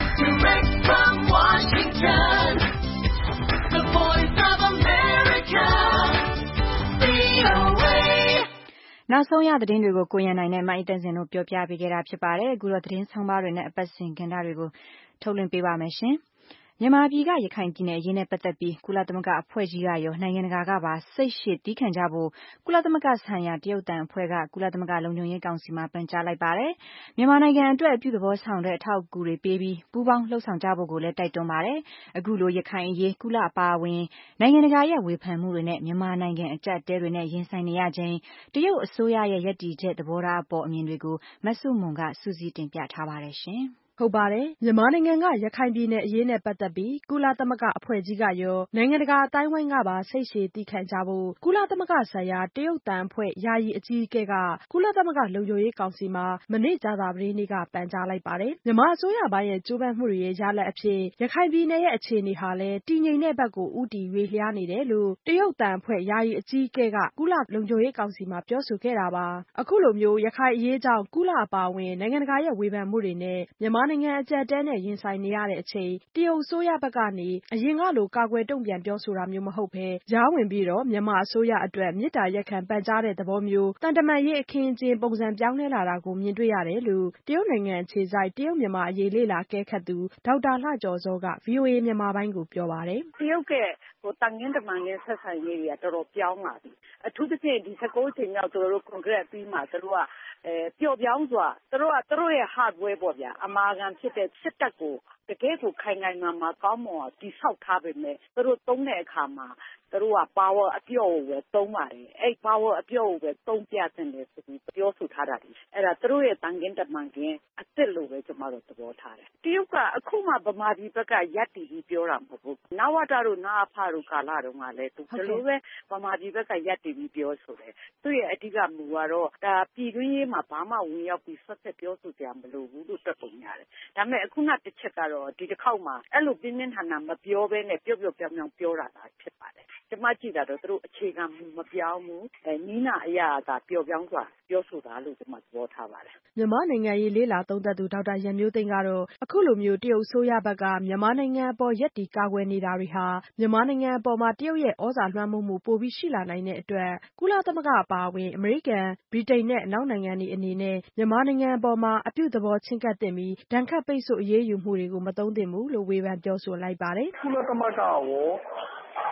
နောက်ဆုံးရသတင်းတွေကိုကိုရန်နိုင်နဲ့မအိသန့်စင်တို့ပြောပြပေးခဲ့တာဖြစ်ပါတယ်။အခုတော့သတင်းဆောင်ပါတွေနဲ့အပတ်စဉ်ကဏ္ဍတွေကိုထုတ်လွှင့်ပေးပါမယ်ရှင်။မြန်မာပြည်ကရခိုင်ပြည်နယ်အရေးနဲ့ပတ်သက်ပြီးကုလသမဂ္ဂအဖွဲ့ကြီးကရောနိုင်ငံတကာကပါစိတ်ရှည်သည်းခံကြဖို့ကုလသမဂ္ဂဆိုင်ရာတရုတ်တန်အဖွဲ့ကကုလသမဂ္ဂလုံခြုံရေးကောင်စီမှာပန်ကြားလိုက်ပါတယ်။မြန်မာနိုင်ငံအတွက်အပြုသဘောဆောင်တဲ့အထောက်အကူတွေပေးပြီးပူးပေါင်းလှုပ်ဆောင်ကြဖို့ကိုလည်းတိုက်တွန်းပါတယ်။အခုလိုရခိုင်အရေးကုလအပါအဝင်နိုင်ငံတကာရဲ့ဝေဖန်မှုတွေနဲ့မြန်မာနိုင်ငံအကြပ်တဲတွေနဲ့ရင်ဆိုင်နေရခြင်းတရုတ်အစိုးရရဲ့ယက်တီချက်သဘောထားအပေါ်အမြင်တွေကိုမဆုမွန်ကစူးစီးတင်ပြထားပါတယ်ရှင်။ဟုတ်ပါတယ်။မြန်မာနိုင်ငံကရခိုင်ပြည်နယ်အရေးနဲ့ပတ်သက်ပြီးကုလသမဂ္ဂအဖွဲ့ကြီးကရောနိုင်ငံတကာအတိုင်းဝိုင်းကပါစိတ်ရှည်သည်းခံကြဖို့ကုလသမဂ္ဂဆိုင်ရာတရုတ်တန်အဖွဲ့ယာယီအကြီးအကဲကကုလသမဂ္ဂလုံခြုံရေးကောင်စီမှာမနေ့ကြာသပတေးနေ့ကပန်ကြားလိုက်ပါတယ်။မြန်မာအစိုးရပိုင်းရဲ့ကြိုးပမ်းမှုတွေရဲ့ရလဒ်အဖြစ်ရခိုင်ပြည်နယ်ရဲ့အခြေအနေဟာလည်းတည်ငြိမ်တဲ့ဘက်ကိုဦးတည်ရွေ့လျားနေတယ်လို့တရုတ်တန်အဖွဲ့ယာယီအကြီးအကဲကကုလလုံခြုံရေးကောင်စီမှာပြောဆိုခဲ့တာပါ။အခုလိုမျိုးရခိုင်အရေးကြောင့်ကုလအပါအဝင်နိုင်ငံတကာရဲ့ဝေဖန်မှုတွေနဲ့မြန်မာနိုင်ငံအကြပ်တဲနဲ့ရင်ဆိုင်နေရတဲ့အချိန်တရုတ်အစိုးရဘက်ကနေအရင်ကလိုကာကွယ်တုံ့ပြန်ပြောဆိုတာမျိုးမဟုတ်ဘဲကြားဝင်ပြီးတော့မြန်မာအစိုးရအတွက်မေတ္တာရပ်ခံပန်ကြားတဲ့သဘောမျိုးတန်တမာရေးအခင်းအကျင်းပုံစံပြောင်းလဲလာတာကိုမြင်တွေ့ရတယ်လို့တရုတ်နိုင်ငံအခြေစိုက်တရုတ်မြန်မာအရေးလေ့လာကဲခတ်သူဒေါက်တာလှကျော်ဇောက ဗွီအိုအေမြန်မာပိုင်းကိုပြောပါတယ်။တရုတ်ကဟိုတန်ငင်းတမန်ငင်းဆက်ဆံရေးတွေကတော်တော်ပြောင်းလာပြီ။အထူးသဖြင့်ဒီ၁၉ချိန်မြောက်သူတို့ကွန်ဂရက်ပြီးမှသူတို့ကအဲပျော့ပြောင်းစွာသူတို့ကသူတို့ရဲ့ hardware ပေါ့ဗျာအမာခံဖြစ်တဲ့စစ်တပ်ကိုတကယ်ကိုခိုင်ခိုင်မာမာကောင်းမွန်အောင်တိဆောက်ထားပေမဲ့သူတို့သုံးတဲ့အခါမှာသူတို့က power အပြော့ကိုပဲသုံးပါတယ်အဲ့ power အပြော့ကိုပဲသုံးပြတဲ့လေဆိုပြီးပြောဆိုထားတာဒီအဲ့ဒါသူတို့ရဲ့တန်ကင်းတမန်ကင်းအစ်စ်လို့ပဲကျွန်တော်တို့သဘောထားတယ်တရုတ်ကအခုမှဗမာပြည်ဘက်ကရပ်တည်ပြီးပြောတာမဟုတ်ဘူးနဝတတို့နအဖတို့ကာလတုန်းကလည်းသူဒီလိုပဲဗမာပြည်ဘက်ကရပ်တည်ပြီးပြောဆိုတယ်သူ့ရဲ့အဓိကမူကတော့ဒါပြည်တွင်းရေးမှာဘာမှဝင်ရောက်ပြီးဆက်ဆက်ပြောဆိုကြမလို့ဘူးလို့တွက်ပုံရတယ်ဒါပေမဲ့အခုနတစ်ချက်ကတော့ဒီတစ်ခေါက်မှာအဲ့လိုပြင်းပြင်းထန်ထန်မပြောဘဲနဲ့ပြုတ်ပြုတ်ပြောင်းပြောင်းပြောတာဖြစ်ပါတယ်ကျွန်မကြည့်တာတော့သူတို့အခြေခံမပြောင်းဘူးအဲနီးနာအရာကပျော်ပြောင်းစွာပြောဆိုတာလို့ကျွန်မသဘောထားပါတယ်မြန်မာနိုင်ငံရေးလေ့လာသုံးသပ်သူဒေါက်တာရန်မျိုးသိန်းကတော့အခုလိုမျိုးတရုတ်ဆိုရဘက်ကမြန်မာနိုင်ငံအပေါ်ရက်တီကာကွယ်နေတာတွေဟာမြန်မာနိုင်ငံအပေါ်မှာတရုတ်ရဲ့ဩဇာလွှမ်းမိုးမှုပိုပြီးရှိလာနိုင်တဲ့အတွက်ကုလသမဂ္ဂအပါအဝင်အမေရိကန်ဗြိတိန်နဲ့အနောက်နိုင်ငံတွေအနေနဲ့မြန်မာနိုင်ငံအပေါ်မှာအပြုသဘောချင်းကပ်တင်ပြီးဒဏ်ခတ်ပိတ်ဆို့အရေးယူမှုတွေကိုမသုံးသင့်ဘူးလို့ဝေဖန်ပြောဆိုလိုက်ပါတယ်ကုလသမဂ္ဂရော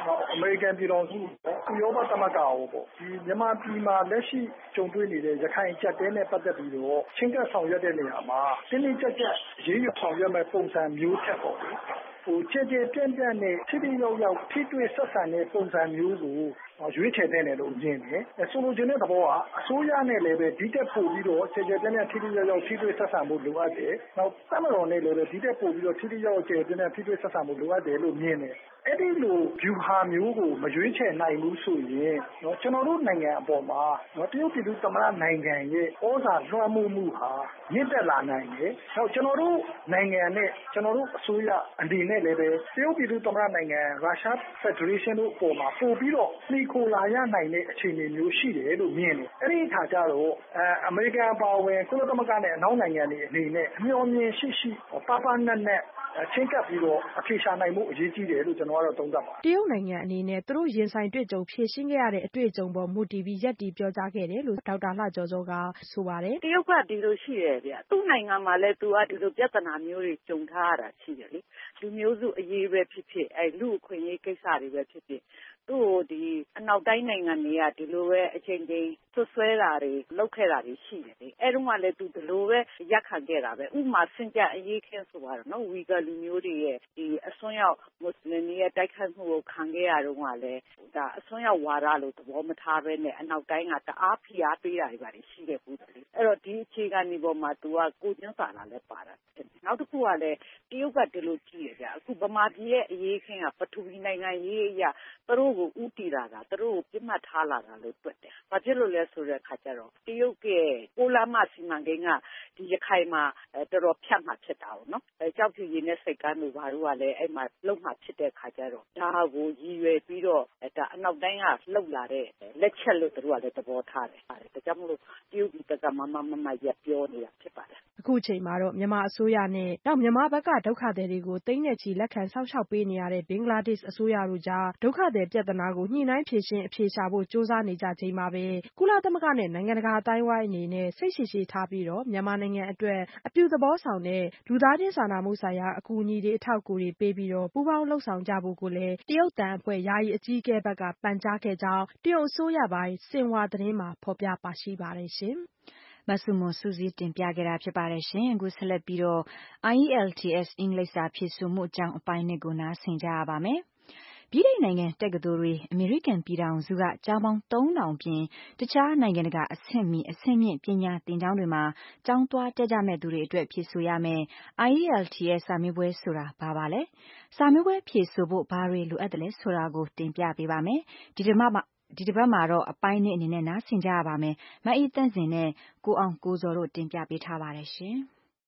အမေရိကန်ပြည်ထောင်စုဥရောပသမဂ္ဂကိုပေါ့ဒီမြန်မာပြည်မှာလက်ရှိကြုံတွေ့နေတဲ့ရခိုင်ကျပ်တဲနဲ့ပတ်သက်ပြီးတော့ချင်းကပ်ဆောင်ရွက်တဲ့နေရာမှာတင်းတင်းကြပ်ကြပ်ရေးရဆောင်ရွက်မဲ့ပုံစံမျိုးထက်ပေါ့ဟိုကြည်ကြည်ပြန့်ပြန့်နဲ့ထိထိရောက်ရောက်ထိတွေ့ဆက်ဆံတဲ့ပုံစံမျိုးကိုရွေးချယ်တဲ့နယ်လို့မြင်တယ်။ဆိုလိုချင်တဲ့သဘောကအစိုးရနဲ့လည်းပဲဒီတက်ပို့ပြီးတော့ကြည်ကြည်ပြန့်ပြန့်ထိထိရောက်ရောက်ထိတွေ့ဆက်ဆံမှုလိုအပ်တယ်။နောက်တပ်မတော်နဲ့လည်းပဲဒီတက်ပို့ပြီးတော့ထိထိရောက်ရောက်ကြည်ကြည်ပြန့်ပြန့်ထိတွေ့ဆက်ဆံမှုလိုအပ်တယ်လို့မြင်တယ်။အဲ့ဒီလိုဗျူဟာမျိုးကိုမရွေးချယ်နိုင်ဘူးဆိုရင်နော်ကျွန်တော်တို့နိုင်ငံအပေါ်မှာနော်တရုတ်ပြည်သူသမ္မတနိုင်ငံရဲ့ဩဇာလွှမ်းမိုးမှုဟာမြင့်တက်လာနိုင်တယ်။နောက်ကျွန်တော်တို့နိုင်ငံနဲ့ကျွန်တော်တို့အစိုးရအနေနဲ့လည်းပဲတရုတ်ပြည်သူသမ္မတနိုင်ငံရုရှားဖက်ဒရေးရှင်းတို့အပေါ်မှာပို့ပြီးတော့နှီးခိုလာရနိုင်တဲ့အခြေအနေမျိုးရှိတယ်လို့မြင်တယ်။အဲ့ဒီအခါကျတော့အဲအမေရိကန်အပါအဝင်ကုလသမဂ္ဂနဲ့အနောက်နိုင်ငံတွေအနေနဲ့အမျှော်မြင်ရှိရှိပါပါနက်နက်ချင်းကပ်ပြီးတော့အဖြေရှာနိုင်မှုအရေးကြီးတယ်လို့ကျွန်တော်ကတော့သုံးသပ်ပါတယ်။တရုတ်နိုင်ငံအနေနဲ့သူတို့ရင်ဆိုင်တွေ့ကြုံဖြေရှင်းခဲ့ရတဲ့အတွေ့အကြုံပေါ်မူတည်ပြီးရပ်တည်ပြောကြားခဲ့တယ်လို့ဒေါက်တာလှကျော်စောကဆိုပါတယ်။တရုတ်ကဒီလိုရှိတယ်ဗျ။သူ့နိုင်ငံမှာလည်းသူကဒီလိုပြဿနာမျိုးတွေကြုံထားရတာရှိတယ်လေ။လူမျိုးစုအရေးပဲဖြစ်ဖြစ်အဲလူအခွင့်အရေးကိစ္စတွေပဲဖြစ်ဖြစ်သူ့ကိုဒီအနောက်တိုင်းနိုင်ငံတွေကဒီလိုပဲအချိန်ချင်းဆွဆွဲတာတွေလုပ်ခဲ့တာတွေရှိတယ်လေအဲတုန်းကလည်းသူဒီလိုပဲရက်ခံခဲ့တာပဲဥပမာစင်ကြအရေးခင်းဆိုပါတော့နော်ဝီဂါလူမျိုးတွေရဲ့ဒီအစွန်းရောက်မွတ်စလင်တွေရဲ့တိုက်ခိုက်မှုကိုခံခဲ့ရတော့ကလည်းဒါအစွန်းရောက်ဝါဒလို့သဘောမထားဘဲနဲ့အနောက်တိုင်းကတအားဖိအားပေးတာတွေပါရှိခဲ့ဘူးတယ်လေအဲ့တော့ဒီအခြေကနေပေါ်မှာသူကကိုကျင်းစာလာလဲပါတာနောက်တစ်ခုကလည်းတရုတ်ကဒီလိုကြည့်ရကြအခုဗမာပြည်ရဲ့အရေးခင်းကပထဝီနိုင်ငံရေးအရာသူတို့ကိုဥတီလာတာသူတို့ကိုပြစ်မှတ်ထားလာတာလို့တွေ့တယ်။ဘာဖြစ်လို့လဲဆိုတဲ့အခါကျတော့တရုတ်ကကိုလာမစီမံကိန်းကဒီရခိုင်မှာတော်တော်ဖြတ်မှဖြစ်တာပေါ့နော်။အဲကြောက်ဖြူရင်းနဲ့စိတ်ကမ်းတို့ဘာတို့ကလည်းအဲ့မှာလုံမှဖြစ်တဲ့အခါကျတော့ဒါကိုရည်ရွယ်ပြီးတော့ဒါအနောက်တိုင်းကလှုပ်လာတဲ့လက်ချက်လို့သူတို့ကလည်းသဘောထားတယ်။ဒါကြောင့်မလို့တရုတ်ပြည်ကမမမမရက်ပြောနေတာဖြစ်ပါတယ်။အခုချိန်မှာတော့မြန်မာအစိုးရနဲ့နောက်မြန်မာဘက်ကဒုက္ခသည်တွေကိုသိန်းနဲ့ချီလက်ခံစောင့်ရှောက်ပေးနေရတဲ့ဘင်္ဂလားဒေ့ရှ်အစိုးရတို့ကြားဒုက္ခသည်ပြဿနာကိုညှိနှိုင်းဖြေရှင်းအဖြေရှာဖို့ကြိုးစားနေကြချိန်မှာပဲကုလသမဂ္ဂနဲ့နိုင်ငံတကာအသိုင်းအဝိုင်းအနေနဲ့စိတ်ရှည်ရှည်ထားပြီးတော့မြန်မာနိုင်ငံအတွက်အပြုသဘောဆောင်တဲ့လူသားချင်းစာနာမှုဆိုင်ရာအကူအညီတွေအထောက်အကူတွေပေးပြီးတော့ပူးပေါင်းလှုပ်ဆောင်ကြဖို့ကိုလည်းတရုတ်တန်အဖွဲ့ယာယီအကြီးအကဲဘက်ကပန်ကြားခဲ့ကြောင်းတရုတ်အစိုးရပိုင်းဆင်ဟွာသတင်းမှာဖော်ပြပါရှိပါတယ်ရှင်မဆုမွန်စုစည်းတင်ပြခဲ့တာဖြစ်ပါတယ်ရှင်အခုဆက်လက်ပြီးတော့ I E L T S အင်္ဂလိပ်စာဖြည့်ဆို့မှုအကြောင်းအပိုင်းနှစ်ကိုနားဆင်ကြရပါမယ်ပြည်ထောင်နိုင်ငံတက္ကသိုလ်တွေအမေရိကန်ပြည်ထောင်စုကကျောင်းပေါင်းသုံးထောင်ပြင်တခြားနိုင်ငံတကာအဆင့်မီအဆင့်မြင့်ပညာသင်ကျောင်းတွေမှာကျောင်းသွားတက်ကြမဲ့သူတွေအတွက်ဖြည့်ဆို့ရမယ် I E L T S စာမေးပွဲဆိုတာဘာပါလဲစာမေးပွဲဖြည့်ဆို့ဖို့ဘာတွေလိုအပ်တယ်လဲဆိုတာကိုတင်ပြပေးပါမယ်ဒီတစ်ပတ်မှာဒီတစ်ပတ်မှာတော့အပိုင်းနှစ်အနေနဲ့နားဆင်ကြရပါမယ်မအေးတန့်စင်နဲ့ကိုအောင်ကိုဇော်တို့တင်ပြပေးထားပါတယ်ရှင်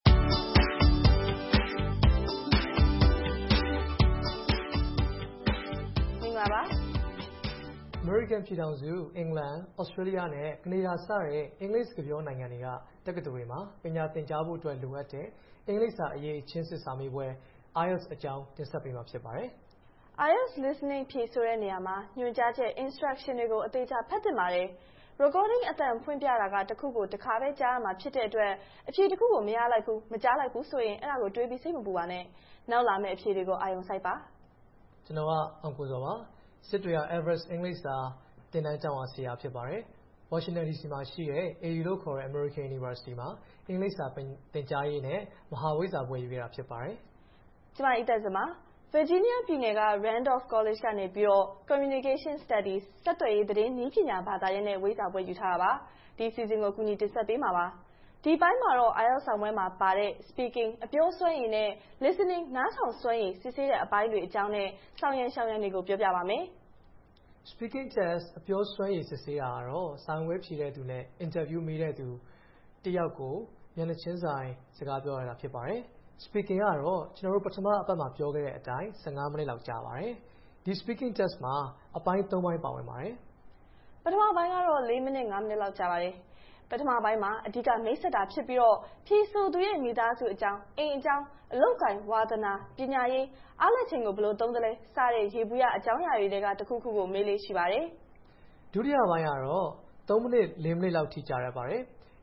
အမေရိကန်ပြည်ထောင်စုအင်္ဂလန်ဩစတြေးလျနဲ့ကနေဒါစတဲ့အင်္ဂလိပ်စကားပြောနိုင်ငံတွေကတက္ကသိုလ်တွေမှာပညာသင်ကြားဖို့အတွက်လိုအပ်တဲ့အင်္ဂလိပ်စာအရေးချင်းစစ်စာမေးပွဲ I E L T S အကြောင်းတင်ဆက်ပေးမှာဖြစ်ပါတယ်။ I E L T S listening ဖြေဆိုတဲ့နေရာမှာညွှန်ကြားချက် instruction တွေကိုအသေးချာဖတ်သင့်ပါတယ်။ recording အသံဖွင့်ပြတာကတစ်ခုကိုတစ်ခါပဲကြားရမှာဖြစ်တဲ့အတွက်အဖြေတစ်ခုကိုမရလိုက်ဘူးမကြားလိုက်ဘူးဆိုရင်အဲ့ဒါကိုတွေးပြီးစိတ်မပူပါနဲ့။နောက်လာမယ့်အဖြေတွေကိုအာရုံစိုက်ပါ။ကျွန်တော်ကအောင်ကိုဇော်ပါ။စစ်တွေရ Everest အင်္ဂလိပ်စာသင်တန်းကျောင်းကဆရာဖြစ်ပါတယ်။ Washington D C မှာရှိတဲ့ A U လို့ခေါ်တဲ့ American University မှာအင်္ဂလိပ်စာသင်ကြားရေးနဲ့မဟာဝိဇ္ဇာဘွဲ့ယူခဲ့တာဖြစ်ပါတယ်။ကျွန်မအီသက်စမှာ Virginia ပြည်နယ်က Randolph College ကနေပြီးတော့ Communication Studies ဆက်သွယ်ရေးသတင်းနည်းပညာဘာသာရပ်နဲ့ဝိဇ္ဇာဘွဲ့ယူထားတာပါ။ဒီ season ကိုကူညီတင်ဆက်ပေးမှာပါ။ဒီပိုင်းမှာတော့ I E L T S ဆောင်ပွဲမှာပါတဲ့ speaking အပြောစွမ်းရည်နဲ့ listening နားထောင်စွမ်းရည်စစ်ဆေးတဲ့အပိုင်းတွေအကြောင်းနဲ့ဆောင်ရန်ရှောင်ရန်တွေကိုပြောပြပါမယ်။ Speaking test အပြောစွမ်းရည်စစ်ဆေးတာကတော့စာမေးပွဲဖြေတဲ့သူနဲ့ interview မေးတဲ့သူတယောက်ကိုမျက်နှာချင်းဆိုင်စကားပြောရတာဖြစ်ပါတယ်။ Speaking ကတော့ကျွန်တော်တို့ပထမအပတ်မှာပြောခဲ့တဲ့အတိုင်းဆယ့်ငါးမိနစ်လောက်ကြာပါတယ်။ဒီ speaking test မှာအပိုင်းသုံးပိုင်းပါဝင်ပါတယ်။ပထမပိုင်းကတော့လေးမိနစ်ငါးမိနစ်လောက်ကြာပါတယ်။ပထမပိုင်းမှာအဓိကမိတ်ဆက်တာဖြစ်ပြီးတော့ဖြေဆိုသူရဲ့မိသားစုအကြောင်းအိမ်အကြောင်းအလုပ်ကိုင်ဝါသနာပညာရေးအားလက်ချိန်ကိုဘယ်လိုသုံးသလဲစတဲ့ရေဘူးရအကြောင်းအရာတွေကတခုခုကိုမေးလေးရှိပါတယ်။ဒုတိယပိုင်းကတော့သုံးမိနစ်လေးမိနစ်လောက်ထိကြာရပါတယ်။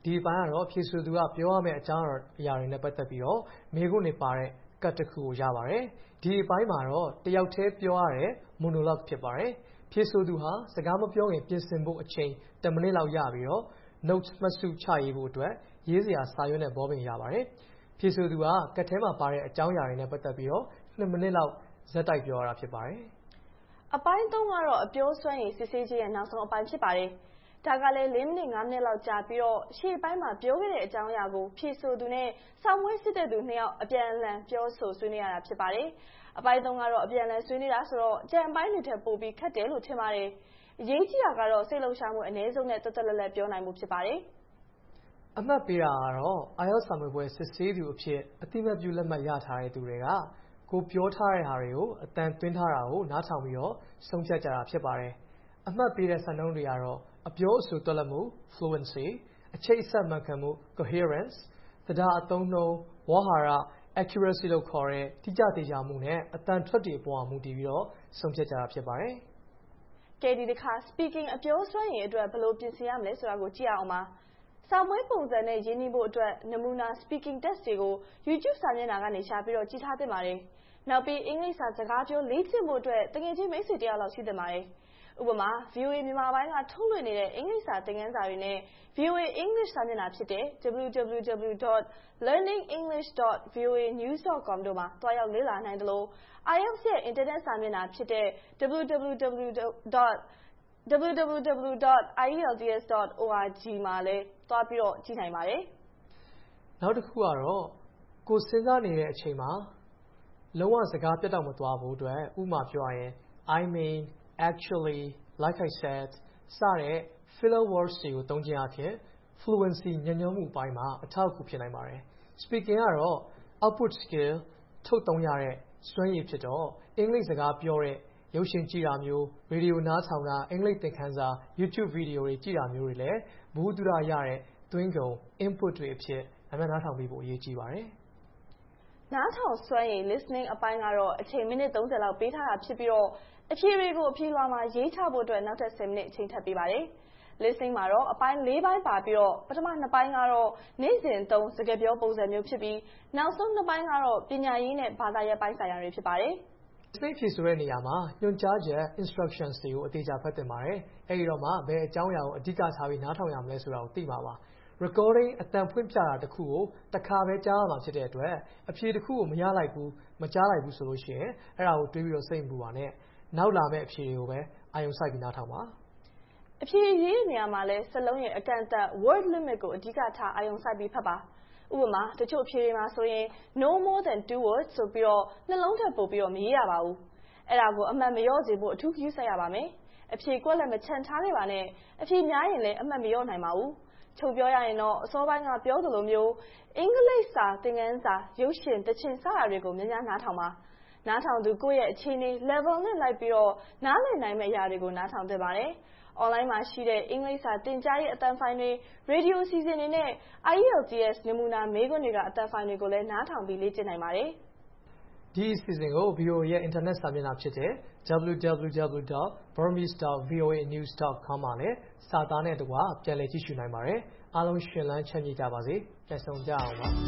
ဒီပိုင်းကတော့ဖြေဆိုသူကပြောရမယ့်အကြောင်းအရာတွေနဲ့ပတ်သက်ပြီးတော့မေးခွန်းတွေပါတဲ့ကတ်တစ်ခုကိုရပါတယ်ဒီအပိုင်းမှာတော့တယောက်တည်းပြောရတဲ့ monologue ဖြစ်ပါတယ်ဖြေဆိုသူဟာစကားမပြောခင်ပြင်ဆင်ဖို့အချိန်tenမိနစ်လောက်ရပြီးတော့ notes မှတ်စုချရေးဖို့အတွက်ရေးစရာစာရွက်နဲ့ဘောပင်ရပါတယ်ဖြေဆိုသူကကတ်ထဲမှာပါတဲ့အကြောင်းအရာတွေနဲ့ပတ်သက်ပြီးတော့twoမိနစ်လောက်ဇက်တိုက်ပြောရတာဖြစ်ပါတယ်အပိုင်းသုံးကတော့အပြောစွမ်းရည်စစ်ဆေးခြင်းရဲ့နောက်ဆုံးအပိုင်းဖြစ်ပါတယ်ဒါကလည်း၄မိနစ်၅မိနစ်လောက်ကြာပြီးတော့ရှေ့ပိုင်းမှာပြောခဲ့တဲ့အကြောင်းအရာကိုဖြေဆိုသူနဲ့စာမွေးစစ်တဲ့သူနှစ်ယောက်အပြန်အလှန်ပြောဆိုဆွေးနွေးရတာဖြစ်ပါတယ်အပိုင်းသုံးကတော့အပြန်အလှန်ဆွေးနွေးတာဆိုတော့ကြံအပိုင်းတွေထက်ပိုပြီးခက်တယ်လို့ထင်ပါတယ်အရေးကြီးတာကတော့စိတ်လှုပ်ရှားမှုအနည်းဆုံးနဲ့တက်တက်လက်လက်ပြောနိုင်မှုဖြစ်ပါတယ်အမှတ်ပေးတာကတော့ အိုင်အယ်တီအက်စ် စာမေးပွဲစစ်ဆေးသူအဖြစ်အတိမတ်ပြုလက်မှတ်ရထားတဲ့သူတွေကကိုပြောထားတဲ့ဟာတွေကိုအတန်သွင်းထားတာကိုနားထောင်ပြီးတော့ဆုံးဖြတ်ကြတာဖြစ်ပါတယ်အမှတ်ပေးတဲ့စံနှုန်းတွေကတော့အပြောအဆိုတွက်လက်မှု fluency အချိတ်အဆက်မှန်ကန်မှု coherence သဒ္ဒါအသုံးနှုန်းဝေါဟာရ accuracy လို့ခေါ်တဲ့တိကျသေချာမှုနဲ့အတန်ထွက်တွေအပေါ်မှာမူတည်ပြီးတော့ဆုံးဖြတ်ကြတာဖြစ်ပါတယ်ကဲဒီတစ်ခါ speaking အပြောစွမ်းရည်အတွက်ဘယ်လိုပြင်ဆင်ရမလဲဆိုတာကိုကြည့်အောင်ပါစာမွေးပုံစံနဲ့ရင်းနှီးဖို့အတွက်နမူနာ speaking test တွေကို YouTube စာမျက်နှာကနေရှာပြီးတော့ကြည့်ထားသင့်ပါတယ်နောက်ပြီးအင်္ဂလိပ်စာစကားပြောလေ့ကျင့်ဖို့အတွက်တကယ်ချင်းမိတ်ဆွေတယောက်လောက်ရှိသင့်ပါတယ်ဥပမာ V O A မြန်မာပိုင်းကထုတ်လွှင့်နေတဲ့အင်္ဂလိပ်စာသင်ခန်းစာတွေနဲ့ V O A English စာမျက်နှာဖြစ်တဲ့ double-u double-u double-u dot learning english dot v o a news dot com တို့မှာတွားရောက်လေ့လာနိုင်တယ်လို့ အိုင်အယ်တီအက်စ် ရဲ့ internet စာမျက်နှာဖြစ်တဲ့ double-u double-u double-u dot double-u double-u double-u dot i e l t s dot org မှာလည်းတွားပြီးတော့ကြည့်နိုင်ပါတယ်နောက်တစ်ခုကတော့ကိုစဉ်းစားနေတဲ့အချိန်မှာလုံးဝစကားပြတ်တော့မသွားဘူးအတွက်ဥပမာပြောရရင် I mean actually like I said စတဲ့ filler words တွေကိုသုံးခြင်းအပြင် fluency ညံ့ညွှန်းမှုပိုင်းမှာအထောက်အကူဖြစ်နိုင်ပါတယ် speaking ကတော့ output skill ထုတ်သုံးရတဲ့စွမ်းရည်ဖြစ်တော့အင်္ဂလိပ်စကားပြောတဲ့ရုပ်ရှင်ကြည့်တာမျိုးရေဒီယိုနားထောင်တာအင်္ဂလိပ်သင်ခန်းစာ YouTube ဗီဒီယိုတွေကြည့်တာမျိုးတွေလည်းဘုဟုတုတရတဲ့သွင်းကုန် input တွေအဖြစ်အမှန်နားထောင်ပြီးဖို့အရေးကြီးပါတယ်နားထောင်စွမ်းရည် listening အပိုင်းကတော့အချိန်မိနစ်သုံးဆယ်လောက်ပေးထားတာဖြစ်ပြီးတော့အဖြေတွေကိုအဖြေလွှာမှာရေးချဖို့အတွက်နောက်ထပ်ဆယ်မိနစ်အချိန်ထပ်ပေးပါတယ် listening မှာတော့အပိုင်းလေးပိုင်းပါပြီးတော့ပထမနှစ်ပိုင်းကတော့နေ့စဉ်သုံးစကားပြောပုံစံမျိုးဖြစ်ပြီးနောက်ဆုံးနှစ်ပိုင်းကတော့ပညာရေးနဲ့ဘာသာရပ်ပိုင်းဆိုင်ရာတွေဖြစ်ပါတယ် listening ဖြေဆိုတဲ့နေရာမှာညွှန်ကြားချက် instructions တွေကိုအသေးချာဖတ်သင့်ပါတယ်အဲဒီတော့မှဘယ်အကြောင်းအရာကိုအဓိကထားပြီးနားထောင်ရမလဲဆိုတာကိုသိမှာပါrecording အတန်ဖွင့်ပြတာတစ်ခုကိုတစ်ခါပဲကြားရမှာဖြစ်တဲ့အတွက်အဖြေတစ်ခုကိုမရလိုက်ဘူးမကြားလိုက်ဘူးဆိုလို့ရှိရင်အဲ့ဒါကိုတွေးပြီးတော့စိတ်မပူပါနဲ့နောက်လာမယ့်အဖြေတွေကိုပဲအာရုံစိုက်ပြီးနားထောင်ပါအဖြေရေးတဲ့နေရာမှာလဲစလုံးရဲ့အကန့်အသတ် word limit ကိုအဓိကထားအာရုံစိုက်ပြီးဖတ်ပါဥပမာတချို့အဖြေတွေမှာဆိုရင် no more than two words ဆိုပြီးတော့နှလုံးထပ်ပို့ပြီးတော့မရေးရပါဘူးအဲ့ဒါကိုအမှန်မလျော့စေဖို့အထူးကြီးဆက်ရပါမယ်အဖြေကွက်လက်မချန်ထားခဲ့ပါနဲ့အဖြေများရင်လည်းအမှန်မလျော့နိုင်ပါဘူးချုပ်ပြောရရင်တော့အစောပိုင်းကပြောသလိုမျိုးအင်္ဂလိပ်စာသင်ခန်းစာရုပ်ရှင်တခြင်းစတာတွေကိုများများနားထောင်ပါနားထောင်သူကိုယ့်ရဲ့အခြေအနေ level နဲ့လိုက်ပြီးတော့နားလည်နိုင်မယ့်အရာတွေကိုနားထောင်သင့်ပါတယ် online မှာရှိတဲ့အင်္ဂလိပ်စာသင်ကြားရေးအတန်းဖိုင်တွေ radio အစီအစဉ်တွေနဲ့ I E L T S နမူနာမေးခွန်းတွေကအတန်းဖိုင်တွေကိုလည်းနားထောင်ပြီးလေ့ကျင့်နိုင်ပါတယ်ဒီအစီအစဉ်ကို V O A ရဲ့ internet စာမျက်နှာဖြစ်တဲ့ double-u double-u double-u dot burmese dot v o a news dot com မှာလည်းစာသားနဲ့တကွပြန်လည်ကြည့်ရှုနိုင်ပါတယ်အားလုံးရှင်လန်းချမ်းမြေ့ကြပါစေပြန်ဆောင်ကြအောင်ပါ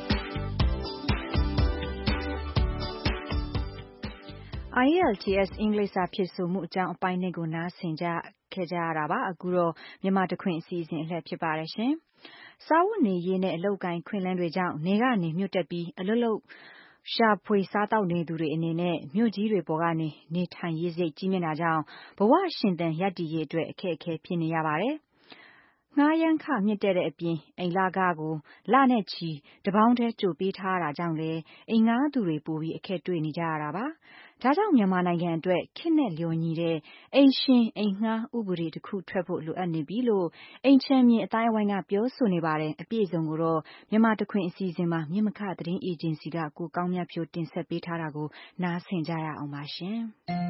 I E L T S အင်္ဂလိပ်စာဖြစ်ဆိုမှုအကြောင်းအပိုင်းလေးကိုနားဆင်ကြခဲ့ကြရတာပါအခုတော့မြန်မာတခွင်အစီအစဉ်အလှည့်ဖြစ်ပါတယ်ရှင်စာဝတ်နေရေးနဲ့အလုပ်ကိုင်ခွင့်လန်းတွေကြောင့်နေကနေမြို့တက်ပြီးအလုပ်လုပ်ရှာဖွေစားတောက်နေသူတွေအနေနဲ့မြို့ကြီးတွေပေါ်ကနေနေထိုင်ရေးစိတ်ကြီးမြင့်တာကြောင့်ဘဝရှင်သန်ရပ်တည်ရေးအတွက်အခက်အခဲဖြစ်နေရပါတယ်ငှားရမ်းခမြင့်တက်တဲ့အပြင်အိမ်လခကိုလနဲ့ချီတပေါင်းတည်းကြိုပေးထားတာကြောင့်လေအိမ်ငှားသူတွေပိုပြီးအခက်တွေ့နေကြရတာပါဒါကြောင့်မြန်မာနိုင်ငံအတွက်ခေတ်နဲ့လျော်ညီတဲ့အိမ်ရှင်အိမ်ငှားဥပဒေတစ်ခုထွက်ဖို့လိုအပ်နေပြီလို့အိမ်ချမ်းမြေအတိုင်းအဝိုင်းကပြောဆိုနေပါတယ်အပြည့်အစုံကိုတော့မြန်မာတခွင်အစီအစဉ်မှာမြင့်မခသတင်းအေဂျင်စီကကိုကောင်းမြတ်ဖြိုးတင်ဆက်ပေးထားတာကိုနားဆင်ကြရအောင်ပါရှင်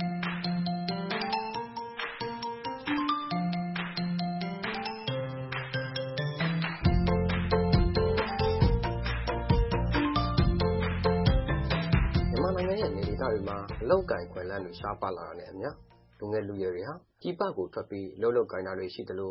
တွေမှာအလောက်ကိုင်ခွင့်လန်းတွေရှားပါလာတာနဲ့အမျှလူငယ်လူရွယ်တွေဟာကြီးပကိုထွက်ပြီးလှုပ်လှုပ်ကိုင်တာတွေရှိသလို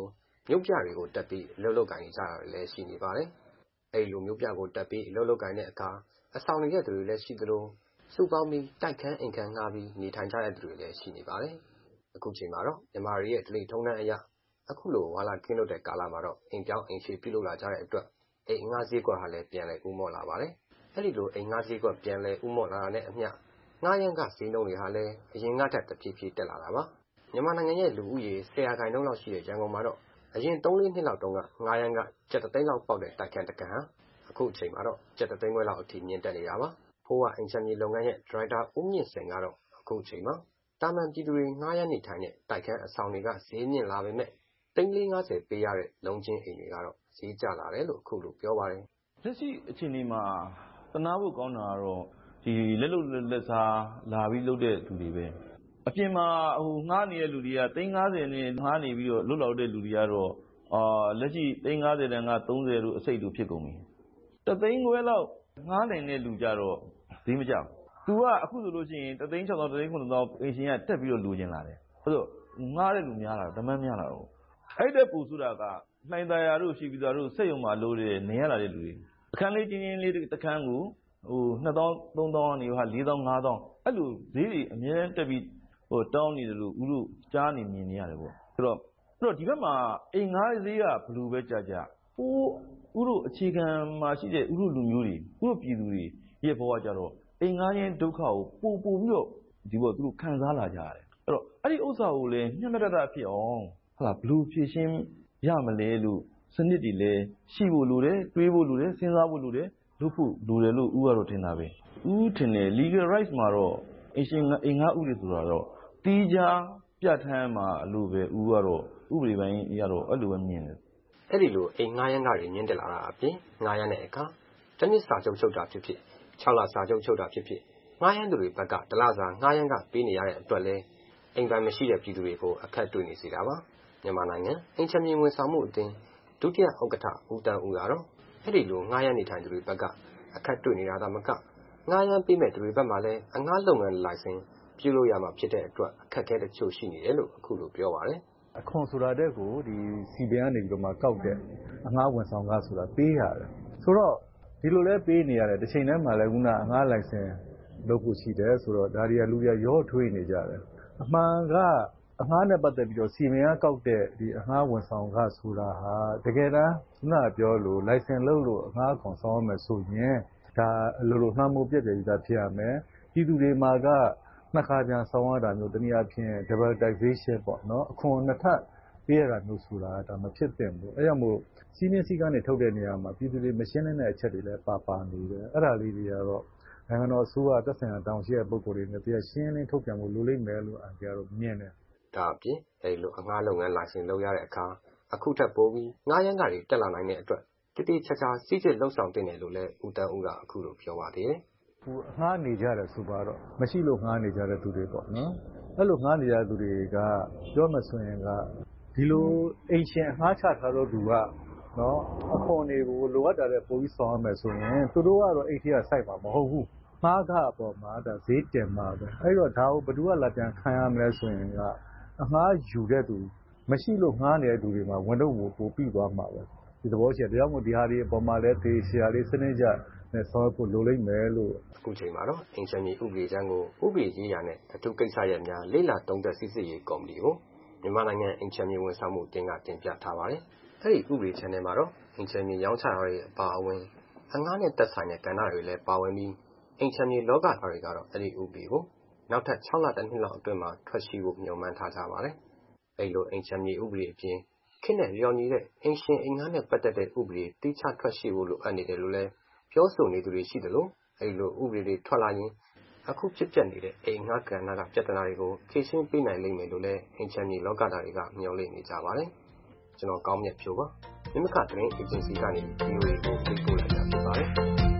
မြို့ပြတွေကိုတက်ပြီးအလုပ်လုပ်ကိုင်နေကြတာတွေလည်းရှိနေပါတယ်။အဲဒီလိုမြို့ပြကိုတက်ပြီးအလုပ်လုပ်ကိုင်တဲ့အခါအဆောင်နေတဲ့သူတွေလည်းရှိသလိုစုပေါင်းပြီးတိုက်ခန်းအိမ်ခန်းငှားပြီးနေထိုင်ကြတဲ့သူတွေလည်းရှိနေပါတယ်။အခုချိန်မှာတော့မြန်မာတွေရဲ့ဓလေ့ထုံးတမ်းအရအခုလိုဝါလာကင်းလို့တဲ့ကာလမှာတော့အိမ်ပြောင်းအိမ်ရွှေ့ပြုလုပ်လာကြတဲ့အတွက်အိမ်ငှားဈေးကွက်ဟာလည်းပြန်လည်ဦးမော့လာပါတယ်။အဲဒီလိုအိမ်ငှားဈေးကွက်ပြန်လည်ဦးမော့လာတာနဲ့အမျှငှားရမ်းကဈေးနှုန်းတွေဟာလည်းအရင်ကထက်တဖြည်းဖြည်းတက်လာတာပါ။မြန်မာနိုင်ငံရဲ့လူဦးရေဆယ်ရာခိုင်နှုန်းလောက်ရှိတဲ့ရန်ကုန်မှာတော့အရင်သုံးလေးနှစ်လောက်တုန်းကငှားရမ်းကကျပ်တစ်သိန်းလောက်ပေါက်တဲ့တိုက်ခန်းတစ်ခန်းဟာအခုအချိန်မှာတော့ကျပ်တစ်သိန်းခွဲလောက်အထိမြင့်တက်နေတာပါ။ဖိုးဝအိမ်ချမ်းမြေလုပ်ငန်းရဲ့ဒါရိုက်တာဦးမြင့်စိန်ကတော့အခုအချိန်မှာတာမန်ပြည်သူတွေငှားရမ်းနေထိုင်တဲ့တိုက်ခန်းအဆောင်တွေကဈေးမြင့်လာပေမဲ့သိန်းလေးငါးဆယ်ပေးရတဲ့လုံးချင်းအိမ်တွေကတော့ဈေးကျလာတယ်လို့အခုလိုပြောပါတယ်။လက်ရှိအခြေအနေမှာသနာဖို့ကောင်းတာကတော့ဒီလက်လုံလက်စားလာပြီးလုပ်တဲ့လူတွေပဲအပြင်မှာဟိုငှားနေတဲ့လူတွေကသိန်းငါးဆယ်နဲ့ငှားနေပြီးတော့လွတ်လောက်တဲ့လူတွေကတော့အာလက်ရှိသိန်းငါးဆယ်တန်ကသုံးဆယ်လို့အစိတ်လို့ဖြစ်ကုန်ပြီ။တသိန်းခွဲလောက်ငှားနိုင်တဲ့လူကြတော့ဈေးမကျဘူး။ तू ကအခုဆိုလို့ရှိရင်တသိန်းခြောက်သောင်းတသိန်းခုနှစ်သောင်းအင်ရှင်ကတက်ပြီးတော့လိုချင်လာတယ်။အဲ့တော့ငှားတဲ့လူများလာတမန်းများလာတော့အဲ့တဲ့ပူဆိုတာကနှိုင်သားရတို့ရှိပြီးသားတို့စက်ရုံမှာလိုတယ်နေရလာတဲ့လူတွေအခန်းလေးချင်းချင်းလေးတစ်ခန်းကိုဟိုနှစ်သောင်းသုံးသောင်းကနေဟာလေးသောင်းငါးသောင်းအဲ့လိုဈေးတွေအများတက်ပြီးဟိုတောင်းနေတယ်လို့ဦးတို့ကြားနေမြင်နေရတယ်ပေါ့ဆိုတော့အဲ့တော့ဒီဘက်မှာအိမ်ငှားဈေးကဘယ်လိုပဲကြာကြာဟိုဦးတို့အခြေခံမှာရှိတဲ့ဦးတို့လူမျိုးတွေဦးတို့ပြည်သူတွေရဲ့ဘဝကြတော့အိမ်ငှားခြင်းဒုက္ခကိုပို့ပို့ပြီးတော့ဒီဘောသူတို့ခံစားလာကြရတယ်အဲ့တော့အဲ့ဒီဥစ္စာကိုလည်းမျှမျှတတဖြစ်အောင်ဟာဘယ်လိုဖြည့်ရှင်းရမလဲလို့စနစ်တွေလည်းရှိဖို့လိုတယ်တွေးဖို့လိုတယ်စဉ်းစားဖို့လိုတယ်လုပ်ဖို့လိုတယ်လို့ဦးကတော့ထင်တာပဲဦးထင်တယ် legal rights မှာတော့အရှင်အိမ်ငှားဥပဒေဆိုတာတော့တီးခြားပြဋ္ဌာန်းမှာလို့ပဲဦးကတော့ဥပဒေပိုင်းရတော့အဲ့လိုပဲမြင်တယ်အဲ့ဒီလိုအိမ်ငှားရမ်းကတွေမြင့်တက်လာတာအပြင်ငှားရမ်းတဲ့အခါတစ်နှစ်စာချုပ်ချုပ်တာဖြစ်ဖြစ်ခြောက်လစာချုပ်ချုပ်တာဖြစ်ဖြစ်ငှားရမ်းသူတွေဘက်ကတလစာငှားရမ်းကပေးနေရတဲ့အတွက်လဲအိမ်ပိုင်မရှိတဲ့ပြည်သူတွေကိုအခက်တွေ့နေစေတာပါမြန်မာနိုင်ငံအိမ်ချမ်းမြေဝန်ဆောင်မှုအသင်းဒုတိယဥက္ကဋ္ဌဦးတန်းဦးကတော့အဲ့ဒီလိုငှားရမ်းနေထိုင်သူတွေဘက်ကအခက်တွေ့နေတာသာမကငှားရမ်းပေးမဲ့သူတွေဘက်မှလည်းအငှားလုပ်ငန်းလိုင်စင်ပြုလုပ်ရမှာဖြစ်တဲ့အတွက်အခက်အခဲတချို့ရှိနေတယ်လို့အခုလိုပြောပါတယ်အခွန်ဆိုတာတဲ့ကိုဒီစီဘီကနေပြီးတော့မှကောက်တဲ့အငှားဝန်ဆောင်ကားဆိုတာပေးရတယ်ဆိုတော့ဒီလိုလဲပေးနေရတယ်တစ်ချိန်တည်းမှာလည်းခုနအငှားလိုင်စင်လုပ်ဖို့ရှိတယ်ဆိုတော့ဒါတွေကလူတွေကရောထွေးနေကြတယ်အမှန်ကအငှားနဲ့ပတ်သက်ပြီးတော့စီမံကကောက်တဲ့ဒီအငှားဝန်ဆောင်ကားဆိုတာဟာတကယ်တမ်းခုနကပြောလို့လိုင်စင်လုပ်လို့အငှားခွန်ဆောင်ရမယ်ဆိုရင်ဒါလိုလိုနှမ်းမိုးပြက်တယ်ကြီးတာဖြစ်ရမယ်ပြည်သူတွေမှာကနှစ်ခါပြန်ဆောင်ရတာမျိုးတနည်းအားဖြင့် double taxation ပေါ့နော်အခွန်နှစ်ထပ်ပေးရတာမျိုးဆိုတာဒါမဖြစ်သင့်ဘူးအဲကြောင့်မို့စီးနှင်းစည်းကနေထုတ်တဲ့နေရာမှာပြည်သူတွေမရှင်းတဲ့အချက်တွေလည်းပါပါနေတယ်အဲ့ဒါလေးတွေကတော့နိုင်ငံတော်အစိုးရတက်ဆိုင်ရာတောင်းရှိတဲ့ပုဂ္ဂိုလ်တွေနဲ့တရားရှင်းလင်းထုတ်ပြန်ဖို့လိုလိမ့်မယ်လို့အန်ကတော့မြင်တယ်ဒါအပြင်အဲလိုအငှားလုပ်ငန်းလိုင်စင်လုပ်ရတဲ့အခါအခုထပ်ပိုးပြီးငှားရမ်းကတွေတက်လာနိုင်တဲ့အတွက်တိတိကျကျစီးစစ်လှုပ်ဆောင်တင်တယ်လို့လည်းဦးတန်းဦးကအခုလိုပြောပါသေးတယ်ဟိုငှားနေကြတယ်ဆိုပါတော့မရှိလို့ငှားနေကြတဲ့သူတွေပေါ့နော်အဲ့လိုငှားနေကြတဲ့သူတွေကပြောမှဆိုရင်ကဒီလိုအိမ်ရှင်ငှားချထားတော့သူကနော်အခွန်တွေကိုလိုအပ်တာတဲ့ပို့ပြီးဆောင်ရမယ်ဆိုရင်သူတို့ကတော့အိတ်ထဲကစိုက်မှာမဟုတ်ဘူးငှားခအပေါ်မှာဒါဈေးတင်မှာပဲအဲ့တော့ဒါကိုဘယ်သူကလာပြန်ခံရမလဲဆိုရင်ကအငှားယူတဲ့သူမရှိလို့ငှားနေတဲ့သူတွေမှာဝန်တော့ပို့ပြီးသွားမှာပဲဒီသဘောရှိတယ်တရားမို့ဒီဟာတွေအပေါ်မှာလည်းသေချာလေးစနစ်ကျနဲ့ဆောင်ရွက်ဖို့လိုလိမ့်မယ်လို့အခုချိန်မှာတော့အိမ်ချမ်းမြေဥပဒေကျမ်းကိုဥပဒေရေးရာနဲ့အထူးကိစ္စရပ်များလေ့လာသုံးသပ်စစ်ဆေးရေးကော်မတီကိုမြန်မာနိုင်ငံအိမ်ချမ်းမြေဝန်ဆောင်မှုတင်ကတင်ပြထားပါတယ်။အဲဒီဥပဒေချမ်းထဲမှာတော့အိမ်ချမ်းမြေရောင်းချတာတွေအပါအဝင်အငှားနဲ့သက်ဆိုင်တဲ့ကဏ္ဍတွေလည်းပါဝင်ပြီးအိမ်ချမ်းမြေလောကသားတွေကတော့အဲဒီဥပဒေကိုနောက်ထပ်ခြောက်လတစ်နှစ်လောက်အတွင်းမှာထွက်ရှိဖို့မျှော်မှန်းထားကြပါတယ်။အဲဒီလိုအိမ်ချမ်းမြေဥပဒေအပြင်ခေတ်နဲ့လျော်ညီတဲ့အိမ်ရှင်အိမ်ငှားနဲ့ပတ်သက်တဲ့ဥပဒေတိကျထွက်ရှိဖို့လိုအပ်နေတယ်လို့လည်းပြောဆိုနေသူတွေရှိတယ်လို့အဲဒီလိုဥပဒေတွေထွက်လာရင်အခုဖြစ်ပျက်နေတဲ့အိမ်ငှားကဏ္ဍကပြဿနာတွေကိုဖြေရှင်းပေးနိုင်လိမ့်မယ်လို့လည်းအိမ်ချမ်းမြေလောကသားတွေကမျှော်လင့်နေကြပါတယ်။ကျွန်တော်ကောင်းမြတ်ဖြိုးပါ။မြမခသတင်းအေဂျင်စီကနေ ဗီအိုအေ ကိုပေးပို့လိုက်တာဖြစ်ပါတယ်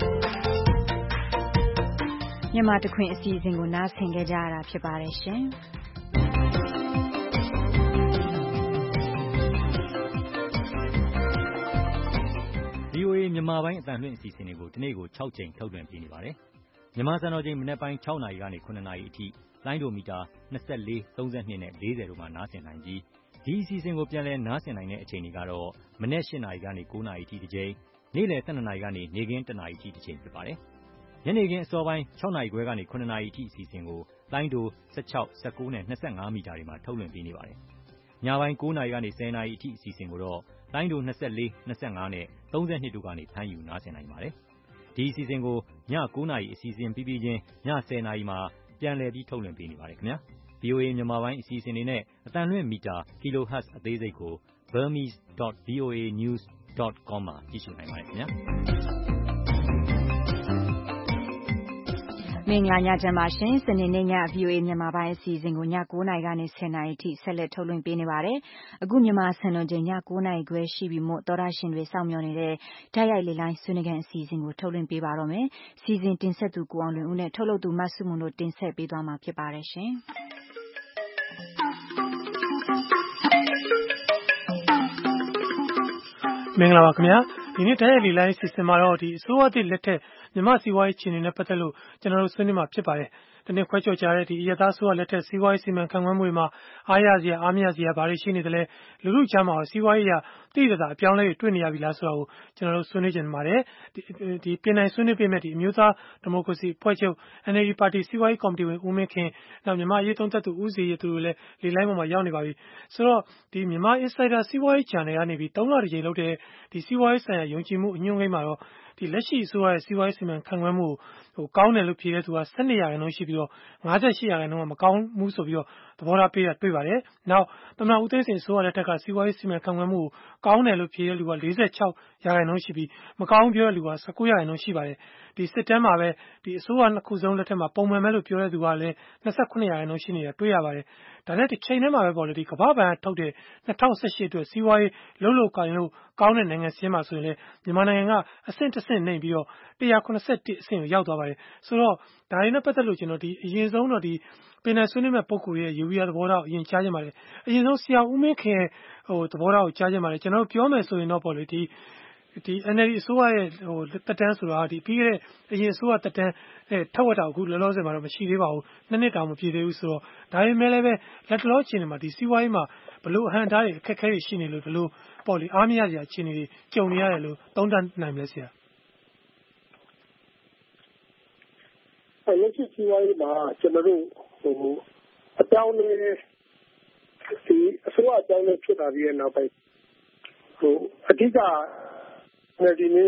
။မြန်မာတခွင်အစီအစဉ်ကိုနားဆင်ကြကြရတာဖြစ်ပါတယ်ရှင်။ဗီအိုအေ မြန်မာပိုင်းအသံလွှင့်အစီအစဉ်တွေကိုဒီနေ့ကို၆ကြိမ်ထုတ်လွှင့်ပေးနေပါတယ်။မြန်မာစံတော်ချိန်မနက်ပိုင်း၆နာရီကနေ၇နာရီအထိလိုင်းဒိုမီတာ၂၄ ၃၂နဲ့၄၀တို့မှာနားဆင်နိုင်ပြီးဒီအစီအစဉ်ကိုပြန်လည်နားဆင်နိုင်တဲ့အချိန်တွေကတော့မနက်၈နာရီကနေ၉နာရီအထိတစ်ကြိမ်နေ့လယ်၁၂နာရီကနေနေ့ခင်း၁နာရီအထိတစ်ကြိမ်ဖြစ်ပါတယ်ညနေခင်းအစောပိုင်း၆နာရီခွဲကနေ၇နာရီအထိအစီအစဉ်ကိုလိုင်းဒို၁၆ ၁၉နဲ့၂၅မီတာတွေမှာထုတ်လွှင့်ပေးနေပါတယ်ညပိုင်း၉နာရီကနေ၁၀နာရီအထိအစီအစဉ်ကိုတော့လိုင်းဒို၂၄ ၂၅နဲ့၃၂တို့ကနေဖမ်းယူနားဆင်နိုင်ပါတယ်ဒီအစီအစဉ်ကိုည၉နာရီအစီအစဉ်ပြီးပြီးချင်းည၁၀နာရီမှာပြန်လည်ပြီးထုတ်လွှင့်ပေးနေပါတယ်ခင်ဗျာ ဗွီအိုအေ မြန်မာပိုင်းအစီအစဉ်တွေနဲ့အသံလွှင့်မီတာ kilohertz အသေးစိတ်ကို burmese dot voa news dot com မှာကြည့်ရှုနိုင်ပါတယ်ခင်ဗျာမင်္ဂလာညချမ်းပါရှင်စနေနေ့ည ဗွီအိုအေမြန်မာပိုင်းအစီအစဉ်ကိုည၉နာရီကနေ၁၀နာရီအထိဆက်လက်ထုတ်လွှင့်ပေးနေပါတယ်အခုမြန်မာစံတော်ချိန်ည၉နာရီခွဲရှိပြီမို့သောရရှင်တွေစောင့်မျှော်နေတဲ့ဓာတ်ရိုက်လေလိုင်းဆွေးနွေးခန်းအစီအစဉ်ကိုထုတ်လွှင့်ပေးပါတော့မယ်စီစဉ်တင်ဆက်သူကိုအောင်လွင်ဦးနဲ့ထုတ်လုပ်သူမဆုမွန်တို့တင်ဆက်ပေးသွားမှာဖြစ်ပါတယ်ရှင်မင်္ဂလာပါခင်ဗျာဒီနေ့တိုင်းရီလိုင်းစီစဉ်မှာတော့ဒီအစိုးရသစ်လက်ထက်မြန်မာစီးပွားရေးအခြေအနေနဲ့ပတ်သက်လို့ကျွန်တော်တို့ဆွေးနွေးမှာဖြစ်ပါတယ်ဒီနေ့ခွဲကြော်ကြတဲ့ဒီရသအစိုးရလက်ထက်စီးပွားရေးစီမံခန့်ခွဲမှုတွေမှာအားရစရာအားမရစရာဘာတွေရှိနေသလဲလူလူကြားမှာစီးပွားရေးရာတိတိကျကျအပြောင်းလဲတွေတွေ့နေရပြီလားဆိုတာကိုကျွန်တော်တို့ဆွေးနွေးကြပါတယ်ဒီဒီပြည်နိုင်ဆွေးနွေးပေးမဲ့ဒီအမျိုးသားဒီမိုကရေစီအဖွဲ့ချုပ် N L D ပါတီစီးပွားရေးကော်မတီဝင်ဦးမင်းခင်နောက်မြန်မာအရေးသုံးသပ်သူဦးစီရသူတို့လည်းလေလိုင်းပေါ်မှာရောက်နေပါပြီဆိုတော့ဒီမြန်မာ Insider စီးပွားရေး channel ကနေပြီး၃လတစ်ကြိမ်လုပ်တဲ့ဒီစီးပွားရေးဆိုင်ရာယုံကြည်မှုအညွှန်းကိန်းမှာတော့ဒီလက်ရှိအစိုးရရဲ့စီးပွားရေးစီမံခန့်ခွဲမှုဟိုကောင်းတယ်လို့ဖြေတဲ့သူက၁၂ရာခိုင်နှုန်းရှိပြီးတော့၅၈ရာခိုင်နှုန်းကမကောင်းဘူးဆိုပြီးတော့သဘောထားပေးတာတွေ့ပါတယ်။နောက်သမ္မတဦးသိန်းစိန်အစိုးရလက်ထက်ကစီးပွားရေးစီမံခန့်ခွဲမှုကောင်းတယ်လို့ဖြေတဲ့လူက၄၆ရာခိုင်နှုန်းရှိပြီးမကောင်းပြောတဲ့လူက၁၉ရာခိုင်နှုန်းရှိပါတယ်။ဒီစစ်တမ်းမှာပဲဒီအစိုးရနှစ်ခုစလုံးလက်ထက်မှာပုံမှန်ပဲလို့ပြောတဲ့သူကလည်း၂၉ရာခိုင်နှုန်းရှိနေတာတွေ့ရပါတယ်။ဒါနဲ့တစ်ချိန်တည်းမှာပဲပေါ့လေဒီကမ္ဘာ့ဘဏ်ထုတ်တဲ့၂၀၁၈အတွက်စီးပွားရေးလှုပ်လှုပ်ကိုင်လို့ကောင်းတဲ့နိုင်ငံစီးမှာဆိုရင်လေမြန်မာနိုင်ငံကအဆင့်တစ်ဆင့်နှိမ်ပြီးတော့၁၇၁အဆင့်ကိုရောက်သွားပါတယ်ဆိုတော့ဒါတွေနဲ့ပတ်သက်လို့ကျွန်တော်ဒီအရင်ဆုံးတော့ဒီပင်နယ်ဆွေးနွေးမဲ့ပုံကိုယ်ရဲ့ယူရီးယားသဘောထားကိုအရင်ကြားချင်ပါတယ်အရင်ဆုံးဆရာဦးမင်းခင်ရဲ့ဟိုသဘောထားကိုကြားချင်ပါတယ်ကျွန်တော်ပြောမယ်ဆိုရင်တော့ပေါ့လေဒီဒီ N L D အစိုးရရဲ့ဟိုတက်တန်းဆိုတာဒီပြီးခဲ့တဲ့အရင်အစိုးရတက်တန်းအဲထက်ဝက်တာအခုလောလောဆယ်မှာတော့မရှိသေးပါဘူးနှစ်နှစ်တောင်မပြည့်သေးဘူးဆိုတော့ဒါပေမဲ့လည်းပဲလက်တလောအခြေအနေမှာဒီစီးပွားရေးမှာဘလို့အဟန့်အတားတွေအခက်အခဲတွေရှိနေလို့ဘလို့ပေါ့လေအားမရစရာအခြေအနေတွေကြုံနေရတယ်လို့သုံးသပ်နိုင်မလဲဆရာလက်ရှိစီးပွားရေးမှာကျွန်တော်တို့ဟိုအပြောင်းလဲဒီအစိုးရအပြောင်းလဲဖြစ်လာပြီးတဲ့နောက်ပိုင်းဟိုအဓိက N L D နဲ့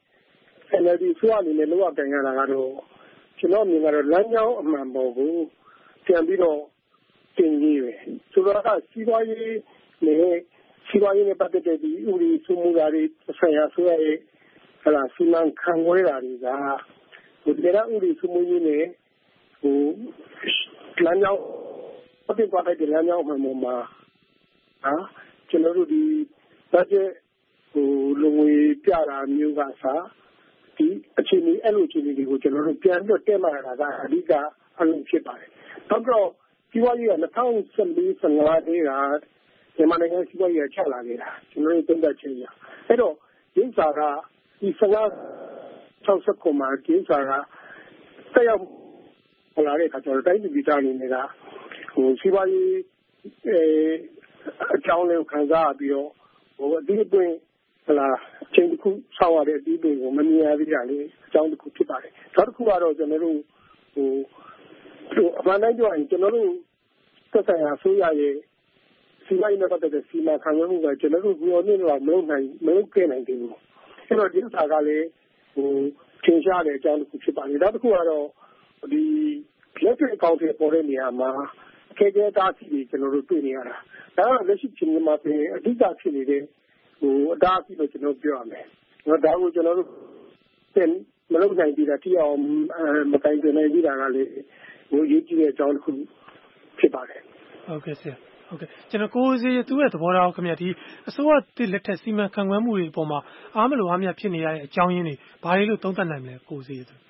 N L D ဆိုရအနေနဲ့လောက်အကင်ရတာကတော့ကျွန်တော်မြင်ကတော့လမ်းကြောင်းအမှန်ပေါ်ကိုပြန်ပြီးတော့တင်ကြီးပဲဆိုတော့စီးပွားရေးနဲ့စီးပွားရေးနဲ့ပတ်သက်တဲ့ဒီဥပဒေစိုးမိုးတာတွေဆိုင်ရာဆိုရရဲ့ဟလာစီမံခန့်ခွဲတာတွေကဟိုတရားဥပဒေစိုးမိုးရေးနဲ့ဟိုလမ်းကြောင်းအပြည့်သွားတဲ့လမ်းကြောင်းအမှန်ပေါ်မှာဟာကျွန်တော်တို့ဒီ budget ဟိုလူငွေပြတာမျိုးကစားဒီအခြေအနေအဲ့လိုအခြေအနေတွေကိုကျွန်တော်တို့ပြန်ပြီးတော့တက်မှလာတာကအဓိကအလုံးဖြစ်ပါတယ်။နောက်တော့စီးပွားရေးက၂၀၁၄ ၁၅တည်းကမြန်မာနိုင်ငံစီးပွားရေးကချက်လာနေတာကျွန်တော်တို့သုံးသပ်ချင်းရအဲ့တော့ဒီစာကဒီ၁၅ ၆၉မှာဒီစာကဆက်ရောက်လာတဲ့အခါကျတော့တိုင်းပြည်သားအနေနဲ့ကဟိုစီးပွားရေးအဲအကြောင်းလေးခံစားပြီးတော့ဟိုအဒီအတွင်းဟလာအချိန်တစ်ခုဆောက်ရတဲ့အဒီတွေကိုမမြင်ရသေးတာလေအကြောင်းတစ်ခုဖြစ်ပါတယ်နောက်တစ်ခုကတော့ကျွန်တော်တို့ဟိုဟိုအမှန်တိုင်းပြောရင်ကျွန်တော်တို့သက်ဆိုင်ရာဆိုရရဲ့စီမံနဲ့ပတ်သက်တဲ့စီမံခန့်ခွဲမှုကကျွန်တော်တို့ညှော်နေတော့မလုပ်နိုင်မလုပ်ခဲ့နိုင်သေးဘူးအဲ့တော့ဒီဥစ္စာကလည်းဟိုသင်ရှားတဲ့အကြောင်းတစ်ခုဖြစ်ပါတယ်နောက်တစ်ခုကတော့ဒီလက်တွေ့အကောင့်တွေပေါ်တဲ့နေရာမှာအခက်အခဲတားဆီးတွေကျွန်တော်တို့တွေ့နေရတာဒါကတော့လက်ရှိချိန်မှာပြင်အဓိကဖြစ်နေတဲ့ဟိုအတားအဆီးလို့ကျွန်တော်ပြောရမယ်။ဒါကိုကျွန်တော်တို့ပြန်မလုပ်နိုင်သေးတာတိအောင်မတိုင်ပင်နိုင်သေးတာကလေဟိုရေးကြည့်တဲ့အကြောင်းတစ်ခုဖြစ်ပါတယ်။ဟုတ်ကဲ့ဆရာ။ဟုတ်ကဲ့ကျွန်တော်ကိုယ်စီသူ့ရဲ့သဘောထားခင်ဗျာဒီအစိုးရတစ်လက်ထက်စီမံခန့်ခွဲမှုတွေအပေါ်မှာအားမလို့အားမရဖြစ်နေရတဲ့အကြောင်းရင်းတွေဘာတွေလို့သုံးသပ်နိုင်မလဲကိုယ်စီသူ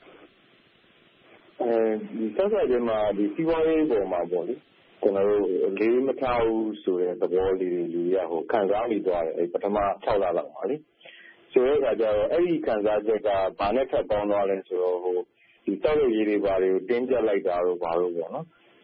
အဲဒီဆက်ဆက်ချင်းမှာဒီစီးပွားရေးပေါ်မှာပေါ့လေကျွန်တော်တို့လေးမထားဘူးဆိုတဲ့သဘောလေးတွေလူရဟိုခံစားနေသွားတယ်အဲပထမ၆လလောက်ပါလေဆိုတော့ကကြတော့အဲ့ဒီခံစားချက်ကဘာနဲ့ထပ်ပေါင်းသွားလဲဆိုတော့ဟိုဒီတောက်ရည်တွေဘာတွေကိုတင်းကျပ်လိုက်တာတော့ဘာလို့ပေါ့နော်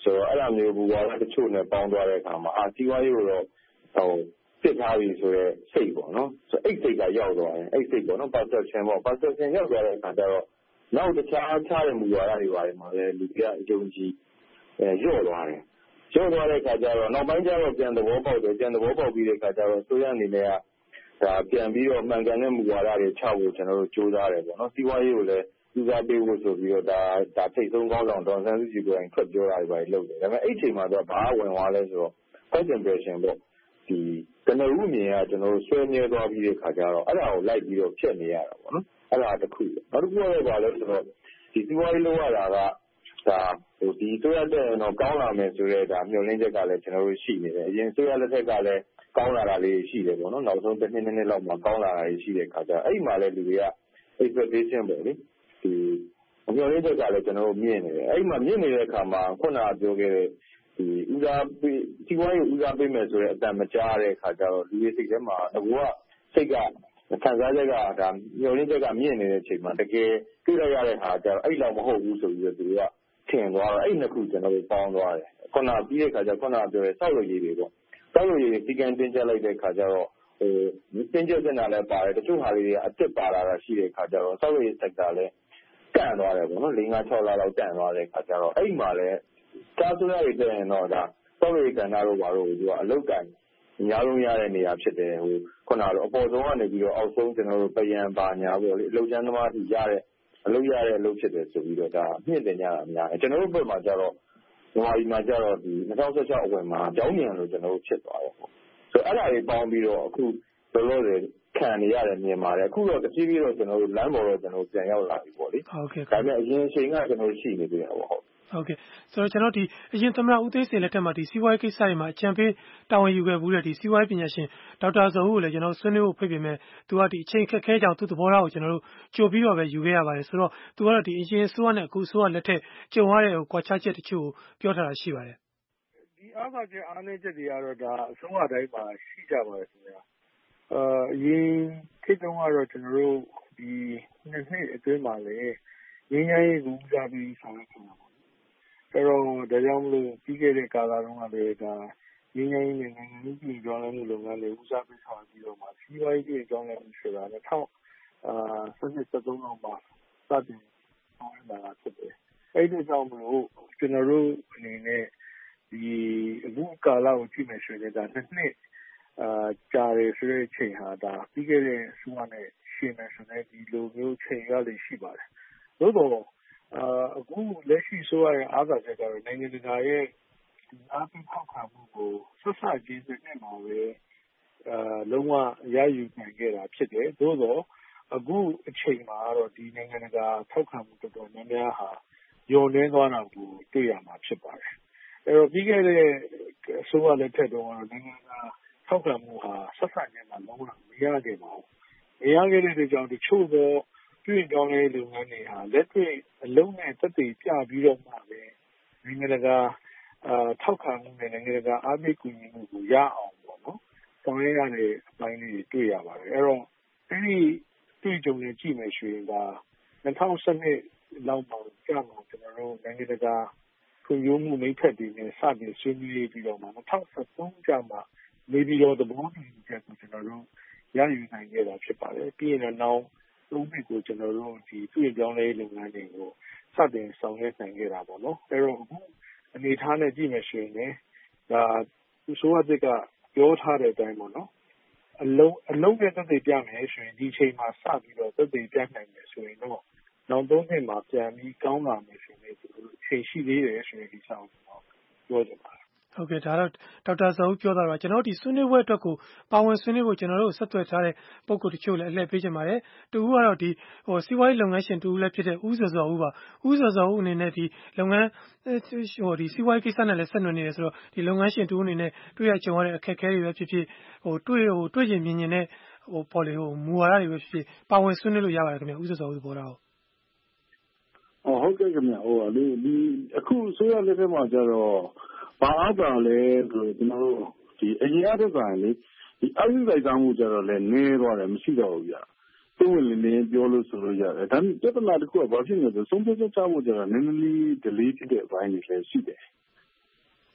ဆိုတော့အဲ့လိုမျိုးဘူဝါဒတချို့နဲ့ပေါင်းသွားတဲ့အခါမှာအာစီးပွားရေးကိုတော့ဟိုစစ်ထားပြီဆိုတော့စိတ်ပေါ့နော်ဆိုတော့အဲ့စိတ်ကရောက်သွားတယ်အဲ့စိတ်ပေါ့နော် perception ပေါ့ perception ရောက်သွားတဲ့အခါကျတော့နောက်တခြားခြားတဲ့မူဝါဒတွေပါတယ်မှာလည်းလူတွေကအယုံကြည်အဲရော့သွားတယ်ရော့သွားတဲ့အခါကျတော့နောက်ပိုင်းကျတော့ပြန်သဘောပေါက်တယ်ပြန်သဘောပေါက်ပြီးတဲ့အခါကျတော့ဆိုရအနေနဲ့ကဒါပြန်ပြီးတော့မှန်ကန်တဲ့မူဝါဒတွေချဖို့ကျွန်တော်တို့ကြိုးစားတယ်ပေါ့နော်စီးပွားရေးကိုလည်းဦးစားပေးဖို့ဆိုပြီးတော့ဒါဒါထိတ်ဆုံးကောင်းဆောင်ဒေါ်စန်းစုကြည်ကိုယ်တိုင်ထွက်ပြောတာတွေပဲလုပ်တယ်ဒါပေမဲ့အဲ့ချိန်မှာတော့ဘာဝင်သွားလဲဆိုတော့ first impression ပေါ့ဒီကျွန်တော်တို့မြင်ရကျွန်တော်တို့ဆွဲမြဲသွားပြီးတဲ့ခါကျတော့အဲ့ဒါကိုလိုက်ပြီးတော့ဖြတ်နေရတာပေါ့နော်အဲ့ဒါတစ်ခုနောက်တစ်ခုကတော့ဘာလဲဆိုတော့ဒီစီးပွားရေးလုပ်ရတာကဒါဟိုဒီဆိုရတဲ့တော့ကောင်းလာမယ်ဆိုတဲ့ဒါမျှော်လင့်ချက်ကလည်းကျွန်တော်တို့ရှိနေတယ်အရင်ဆိုရလက်ထက်ကလည်းကောင်းလာတာလေးရှိတယ်ပေါ့နော်နောက်ဆုံးတစ်နှစ်နှစ်လောက်မှကောင်းလာတာရှိတဲ့ခါကျတော့အဲ့မှာလည်းလူတွေက expectation ပေါ့လေဒီမျှော်လင့်ချက်ကလည်းကျွန်တော်တို့မြင်နေတယ်အဲ့မှာမြင်နေတဲ့အခါမှာခုနကပြောခဲ့တဲ့ဒီဦးစားပေးစီးပွားရေးဦးစားပေးမယ်ဆိုတဲ့အတန်မကြားတဲ့အခါကျတော့လူတွေစိတ်ထဲမှာအခုကစိတ်ကခံစားချက်ကဒါမျှော်လင့်ချက်ကမြင်နေတဲ့အချိန်မှာတကယ်တွေ့ရတဲ့ဟာကျတော့အဲ့လောက်မဟုတ်ဘူးဆိုပြီးတော့သူတွေကထင်သွားတော့အဲ့နှစ်ခုကျွန်တော်တို့ပေါင်းသွားတယ်ခုနပြီးတဲ့အခါကျခုနကပြောတဲ့စောက်ရည်တွေပေါ့စောက်ရည်တွေစီကံတင်ကြလိုက်တဲ့အခါကျတော့ဟိုတင်ကြတဲ့နာလည်းပါတယ်တချို့ဟာလေးတွေကအစ်စ်ပါလာတာရှိတဲ့အခါကျတော့စောက်ရည် sector လည်းကန့်သွားတယ်ပေါ့နော်၄၅၆လလောက်ကန့်သွားတဲ့အခါကျတော့အဲ့မှာလည်းကားဆိုရည်တဲ့ရင်တော့ဒါစောက်ရည်ကဏ္ဍတို့ဘာလို့သူကအလုတ်ကန်အများဆုံးရတဲ့နေရာဖြစ်တယ်ဟိုခုနကတော့အပေါ်ဆုံးကနေပြီးတော့အောက်ဆုံးကျွန်တော်တို့ပယံပါညာပေါ့လေအလုတ်ကျန်းသမားကြီးရတဲ့အလုပ်ရတဲ့အလုပ်ဖြစ်တယ်ဆိုပြီးတော့ဒါမြင့်တင်ကြတာအများတယ်ကျွန်တော်တို့ဘက်မှာကျတော့မြန်မာပြည်မှာကျတော့ဒီ၂၀၁၆အဝင်မှာကြောင်းမြန်လို့ကျွန်တော်တို့ဖြစ်သွားတယ်ပေါ့ဆိုတော့အဲ့ဒါတွေပေါင်းပြီးတော့အခုလောလောဆယ်ခံနေရတယ်မြင်ပါတယ်အခုတော့တဖြည်းဖြည်းတော့ကျွန်တော်တို့လမ်းပေါ်တော့ကျွန်တော်တို့ပြန်ရောက်လာပြီပေါ့လေဟုတ်ကဲ့ဒါပေမဲ့အရင်အချိန်ကကျွန်တော်တို့ရှိနေသေးတယ်ပေါ့ဟုတ်ဟုတ်ကဲ့ဆိုတော့ကျွန်တော်ဒီအရင်သမ္မတဦးသိန်းစိန်လက်ထက်မှာဒီစီးပွားရေးကိစ္စတွေမှာအကြံပေးတာဝန်ယူခဲ့ဘူးတဲ့ဒီစီးပွားရေးပညာရှင်ဒေါက်တာဇော်ဦးကိုလည်းကျွန်တော်ဆွေးနွေးဖို့ဖိတ်ပေမဲ့သူကဒီအချိန်ခက်ခဲကြောင်သူ့သဘောထားကိုကျွန်တော်တို့ကြိုပြီးတော့ပဲယူခဲ့ရပါတယ်ဆိုတော့သူကတော့ဒီအရင်ဆိုးရနဲ့အခုဆိုးရလက်ထက်ကြုံရတဲ့ဟိုကွာခြားချက်တချို့ကိုပြောထားတာရှိပါတယ်ဒီအားသာချက်အားနည်းချက်တွေကတော့ဒါအဆုံးအတိုင်းမှာရှိကြပါတယ်ခင်ဗျာအရင်ခေတ်တုန်းကတော့ကျွန်တော်တို့ဒီနှစ်နှစ်အတွင်းမှာလည်းငင်းငယ်ရေးကိုဦးစားပြီးဆောင်ရွက်နေတာပေါ့အဲ့တော့ဒါကြောင့်မလို့ပြီးခဲ့တဲ့ကာလတုန်းကလည်းဒါငင်းငယ်ရေးနဲ့နိုင်ငံရေးပြည်ကြောင်းလဲမှုလုပ်ငန်းတွေဦးစားပေးဆောင်ရွက်ပြီးတော့မှစီးပွားရေးပြည်ကြောင်းလဲမှုဆိုတာ၂၀၁၂ ၁၃လောက်မှာစတင်ဆောင်ရွက်လာတာဖြစ်တယ်အဲ့ဒီကြောင့်မလို့ကျွန်တော်တို့အနေနဲ့ဒီအခုကာလကိုကြည့်မယ်ဆိုရင်ဒါနှစ်နှစ်အာကြာရဆိုတဲ့အချိန်ဟာဒါပြီးခဲ့တဲ့ဆိုရနဲ့ရှင်းမယ်ဆိုတဲ့ဒီလိုမျိုးချိန်ရလေးရှိပါတယ်သို့တော့အာအခုလက်ရှိဆိုရတဲ့အားသာချက်ကတော့နိုင်ငံတကာရဲ့အားပေးထောက်ခံမှုကိုဆက်ဆက်ချင်းတစ်နှစ်မှာပဲအာလုံးဝရယူနိုင်ခဲ့တာဖြစ်တယ်သို့တော့အခုအချိန်မှာတော့ဒီနိုင်ငံတကာထောက်ခံမှုတော်တော်များများဟာညှော်နှင်းသွားတာကိုတွေ့ရမှာဖြစ်ပါတယ်အဲ့တော့ပြီးခဲ့တဲ့အစိုးရလက်ထက်တုန်းကတော့နိုင်ငံတကာထောက်ခံမှုဟာဆက်ဆက်ချင်းမှာလုံးဝမရခဲ့ပါဘူးမရခဲ့တဲ့ကြောင့်တချို့သောပြည်ကြောင်းလေးလုပ်ငန်းတွေဟာလက်တွေ့အလုံးနဲ့သက်သေပြပြီးတော့မှပဲနိုင်ငံတကာအာထောက်ခံမှုနဲ့နိုင်ငံတကာအားပေးကူညီမှုကိုရအောင်ပေါ့နော်ဆောင်ရွက်ရတဲ့အပိုင်းလေးတွေတွေ့ရပါတယ်အဲ့တော့အဲ့ဒီတွေ့ကြုံနေကြည့်မယ်ဆိုရင်ဒါ၂၀၁၂လောက်မှာကြာမှာကျွန်တော်တို့နိုင်ငံတကာဖွံ့ဖြိုးမှုမိတ်ဖက်တွေနဲ့စတင်ဆွေးနွေးပြီးတော့မှ၂၀၁၃ကြာမှာနေပြီးတော့သဘောတူညီချက်ကိုကျွန်တော်တို့ရယူနိုင်ခဲ့တာဖြစ်ပါတယ်ပြီးရင်တော့နောက်သုံးနှစ်ကိုကျွန်တော်တို့ဒီပြည်ကြောင်းလေးလုပ်ငန်းတွေကိုစတင်ဆောင်ရွက်နိုင်ခဲ့တာပေါ့နော်အဲ့တော့အခုအနေထားနဲ့ကြည့်မယ်ဆိုရင်လည်းဒါဆိုရတဲ့ကပြောထားတဲ့အတိုင်းပေါ့နော်အလုံးအလုံးနဲ့သက်သေပြမယ်ဆိုရင်ဒီချိန်မှာစပြီးတော့သက်သေပြနိုင်မယ်ဆိုရင်တော့နောက်သုံးနှစ်မှာပြန်ပြီးကောင်းလာမယ်ဆိုရင်ဒီလိုချိန်ရှိသေးတယ်ဆိုရင်ဒီဆောင်တော့ပြောကြပါဟုတ်ကဲ့ဒါတော့ဒေါက်တာဇော်ဦးပြောတာတော့ကျွန်တော်ဒီဆွေးနွေးပွဲအတွက်ကိုပါဝင်ဆွေးနွေးဖို့ကျွန်တော်တို့ဆက်သွယ်ထားတဲ့ပုံကိုတချို့လည်းအလှည့်ပေးချင်ပါတယ်တူဦးကတော့ဒီဟိုစီးပွားရေးလုပ်ငန်းရှင်တူဦးလည်းဖြစ်တဲ့ဦးစောစောဦးပါဦးစောစောဦးအနေနဲ့ဒီလုပ်ငန်းဟိုဒီစီးပွားရေးကိစ္စနဲ့လည်းဆက်နွယ်နေတယ်ဆိုတော့ဒီလုပ်ငန်းရှင်တူဦးအနေနဲ့တွေ့ရကြုံရတဲ့အခက်အခဲတွေပဲဖြစ်ဖြစ်ဟိုတွေ့ဟိုတွေ့ရင်မြင်မြင်နဲ့ဟိုပေါ်လေဟိုမူဝါဒတွေပဲဖြစ်ဖြစ်ပါဝင်ဆွေးနွေးလို့ရပါတယ်ခင်ဗျဦးစောစောဦးပေါ်တာဟုတ်ဟုတ်ကဲ့ခင်ဗျဟိုဒီဒီအခုဆိုရတဲ့ဘက်မှာကျတော့ဘာအားသာလဲဆိုကျွန်တော်တို့ဒီအရင်အထက်ကလေဒီအယူလိုက်သားမှုကျတော့လည်းနည်းသွားတယ်မရှိတော့ဘူးဗျာသူ့ဝင်လင်းပြောလို့ဆိုလို့ရတယ်ဒါပေမဲ့ပြဿနာတစ်ခုကဘာဖြစ်လဲဆိုဆုံးဖြတ်ချက်ချဖို့ကျတော့နည်းနည်းလေး delay ဖြစ်တဲ့အပိုင်းတွေလည်းရှိတယ်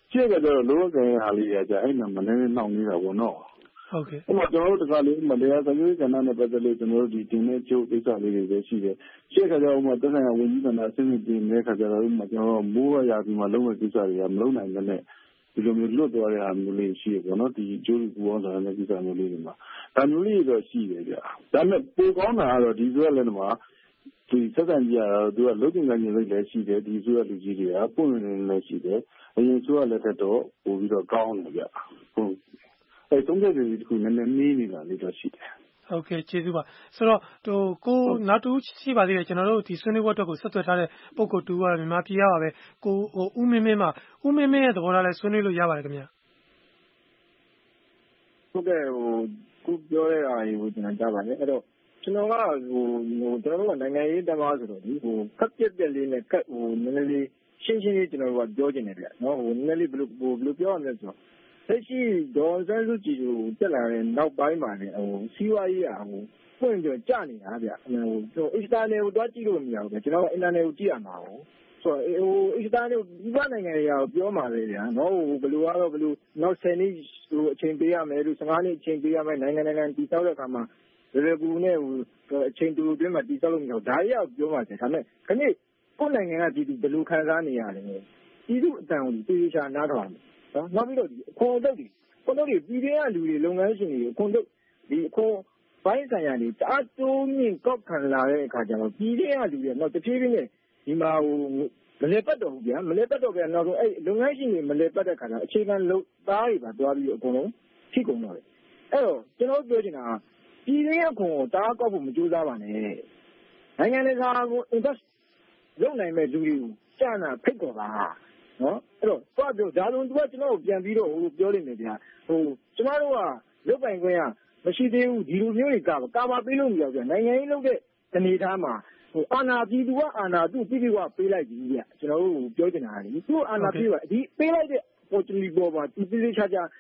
ရှိတဲ့ကတော့လိုအပ်တဲ့ဟာလေးရကြအဲ့မှာမနည်းနည်းနှောင့်နေတာပေါ့နော်ဟုတ်ကဲ့ဥပမာကျွန်တော်တို့တခါလေးမတရားစကားကဏ္ဍနဲ့ပတ်သက်လို့ကျွန်တော်တို့ဒီတင်တဲ့ချုပ်ကိစ္စလေးတွေပဲရှိတယ်ရှိတဲ့ခါကျတော့ဥပမာတက်ဆိုင်ရာဝန်ကြီးဌာနအဆင့်ဆင့်တင်တဲ့ခါကျတော့ဥပမာကျွန်တော်မိုးရရာဒီမှာလုံးဝကိစ္စတွေကမလုံးနိုင်တဲ့နဲ့ဒီလိုမျိုးလွတ်သွားတဲ့ဟာမျိုးလေးရှိရပေါ့နော်ဒီကျိုးကူအောင်ဆောင်တဲ့ကိစ္စမျိုးလေးတွေမှာဒါမျိုးလေးတော့ရှိတယ်ဗျဒါပေမဲ့ပိုကောင်းတာကတော့ဒီဆိုရလည်းမှာဒီစက်တန်ကြီးကတော့သူကလုံးတင်ကနေလည်းရှိတယ်ဒီဆိုရလူကြီးတွေကပုံနေနေလည်းရှိတယ်အရင်ဆိုရလည်းတော့ပို့ပြီးတော့ကောင်းတယ်ဗျဟုတ်အဲတုံးတဲ့တွေတခုနည်းနည်းနေနေတာလေးတော့ရှိတယ်ဟုတ်ကဲ့ကျေးဇူးပါဆိုတော့ဟိုကိုနောက်တူရှိပါသေးတယ်ကျွန်တော်တို့ဒီဆွေးနွေးပွဲအတွက်ကိုဆက်သွယ်ထားတဲ့ပုံကိုတူကတော့မြန်မာပြည်ရပါပဲကိုဟိုဦးမင်းမင်းမှာဦးမင်းမင်းရဲ့သဘောထားလဲဆွေးနွေးလို့ရပါတယ်ခင်ဗျာဟုတ်ကဲ့ဟိုခုပြောတဲ့အားကိုကျွန်တော်ကြားပါတယ်အဲ့တော့ကျွန်တော်ကဟိုဟိုကျွန်တော်တို့ကနိုင်ငံရေးတမားဆိုတော့ဒီဟိုခက်ပြက်ပြက်လေးနဲ့ခက်ဟိုနည်းနည်းလေးရှင်းရှင်းလေးကျွန်တော်တို့ကပြောချင်တယ်ဗျနော်ဟိုနည်းနည်းလေးဘယ်လိုဟိုဘယ်လိုပြောရမလဲဆိုတော့လက်ရှိဒေါ်စန်းစုကြည်ကိုတက်လာတဲ့နောက်ပိုင်းမှာလည်းဟိုစီးပွားရေးကဟိုပွင့်ပြကြနေတာဗျဟိုဟိုအစ္စတာနယ်ကိုတွားကြည့်လို့မရဘူးဗျကျွန်တော်ကအင်တာနက်ကိုကြည့်ရမှာဟုတ်ဆိုတော့ဟိုအစ္စတာနယ်ဒီဘနိုင်ငံတွေကပြောမှာလေဗျာနော်ဟိုဘယ်လိုကတော့ဘယ်လိုနောက်ဆယ်နှစ်ဟိုအချိန်ပေးရမယ်လို့ဆယ်ငါးနှစ်အချိန်ပေးရမယ်နိုင်ငံနိုင်ငံတည်ဆောက်တဲ့အခါမှာရေရေကူနဲ့ဟိုအချိန်တူအတွင်းမှာတည်ဆောက်လို့မရဘူးဒါရီကပြောမှာတယ်ဒါပေမဲ့ခဏကိုယ်နိုင်ငံကပြည်သူဘယ်လိုခံစားနေရလဲပြည်သူအတန်ကိုတေးချာနားထောင်နော်နောက်ပြီးတော့ဒီအခွန်အုပ်တွေအခွန်အုပ်တွေပြည်ထဲကလူတွေလုပ်ငန်းရှင်တွေအခွန်အုပ်ဒီအခွန်ဘိုင်းဆိုင်ရာတွေတအားတိုးမြင့်ကောက်ခံလာတဲ့အခါကျတော့ပြည်ထဲကလူတွေတော့တဖြည်းဖြည်းနဲ့ဒီမှာဟိုမလဲပတ်တော့ဘူးဗျာမလဲပတ်တော့ကြနောက်ဆုံးအဲ့လုပ်ငန်းရှင်တွေမလဲပတ်တဲ့ခါကျတော့အခြေခံလုပ်သားတွေပါတွားပြီးအကုန်လုံးထိကုန်တော့တယ်အဲ့တော့ကျွန်တော်ပြောချင်တာပြည်ထဲကခွန်ကိုတအားကောက်ဖို့မကြိုးစားပါနဲ့နိုင်ငံတကာကို invest လုပ်နိုင်မဲ့လူတွေကိုကြာနာဖိတ်ခေါ်ပါနော်အဲ့တော့သွားပြောဒါလုံးသူကကျွန်တော်ကိုပြန်ပြီးတော့ဟိုပြောလိမ့်မယ်ဗျာဟိုကျမတို့ကလုတ်ပိုင်ခွင့်ရမရှိသေးဘူးဒီလိုမျိုးတွေကကာပါပေးလို့မရဘူးဗျာနိုင်ငံရေးလုပ်တဲ့အနေထားမှာဟိုအာဏာပြည်သူကအာဏာသူ့ပြည်သူကပေးလိုက်ပြီဗျာကျွန်တော်တို့ပြောချင်တာကလေသူ့အာဏာပေးပါဒီပေးလိုက်တဲ့ opportunity ပေါ်မှာဒီပြည်ချာချာ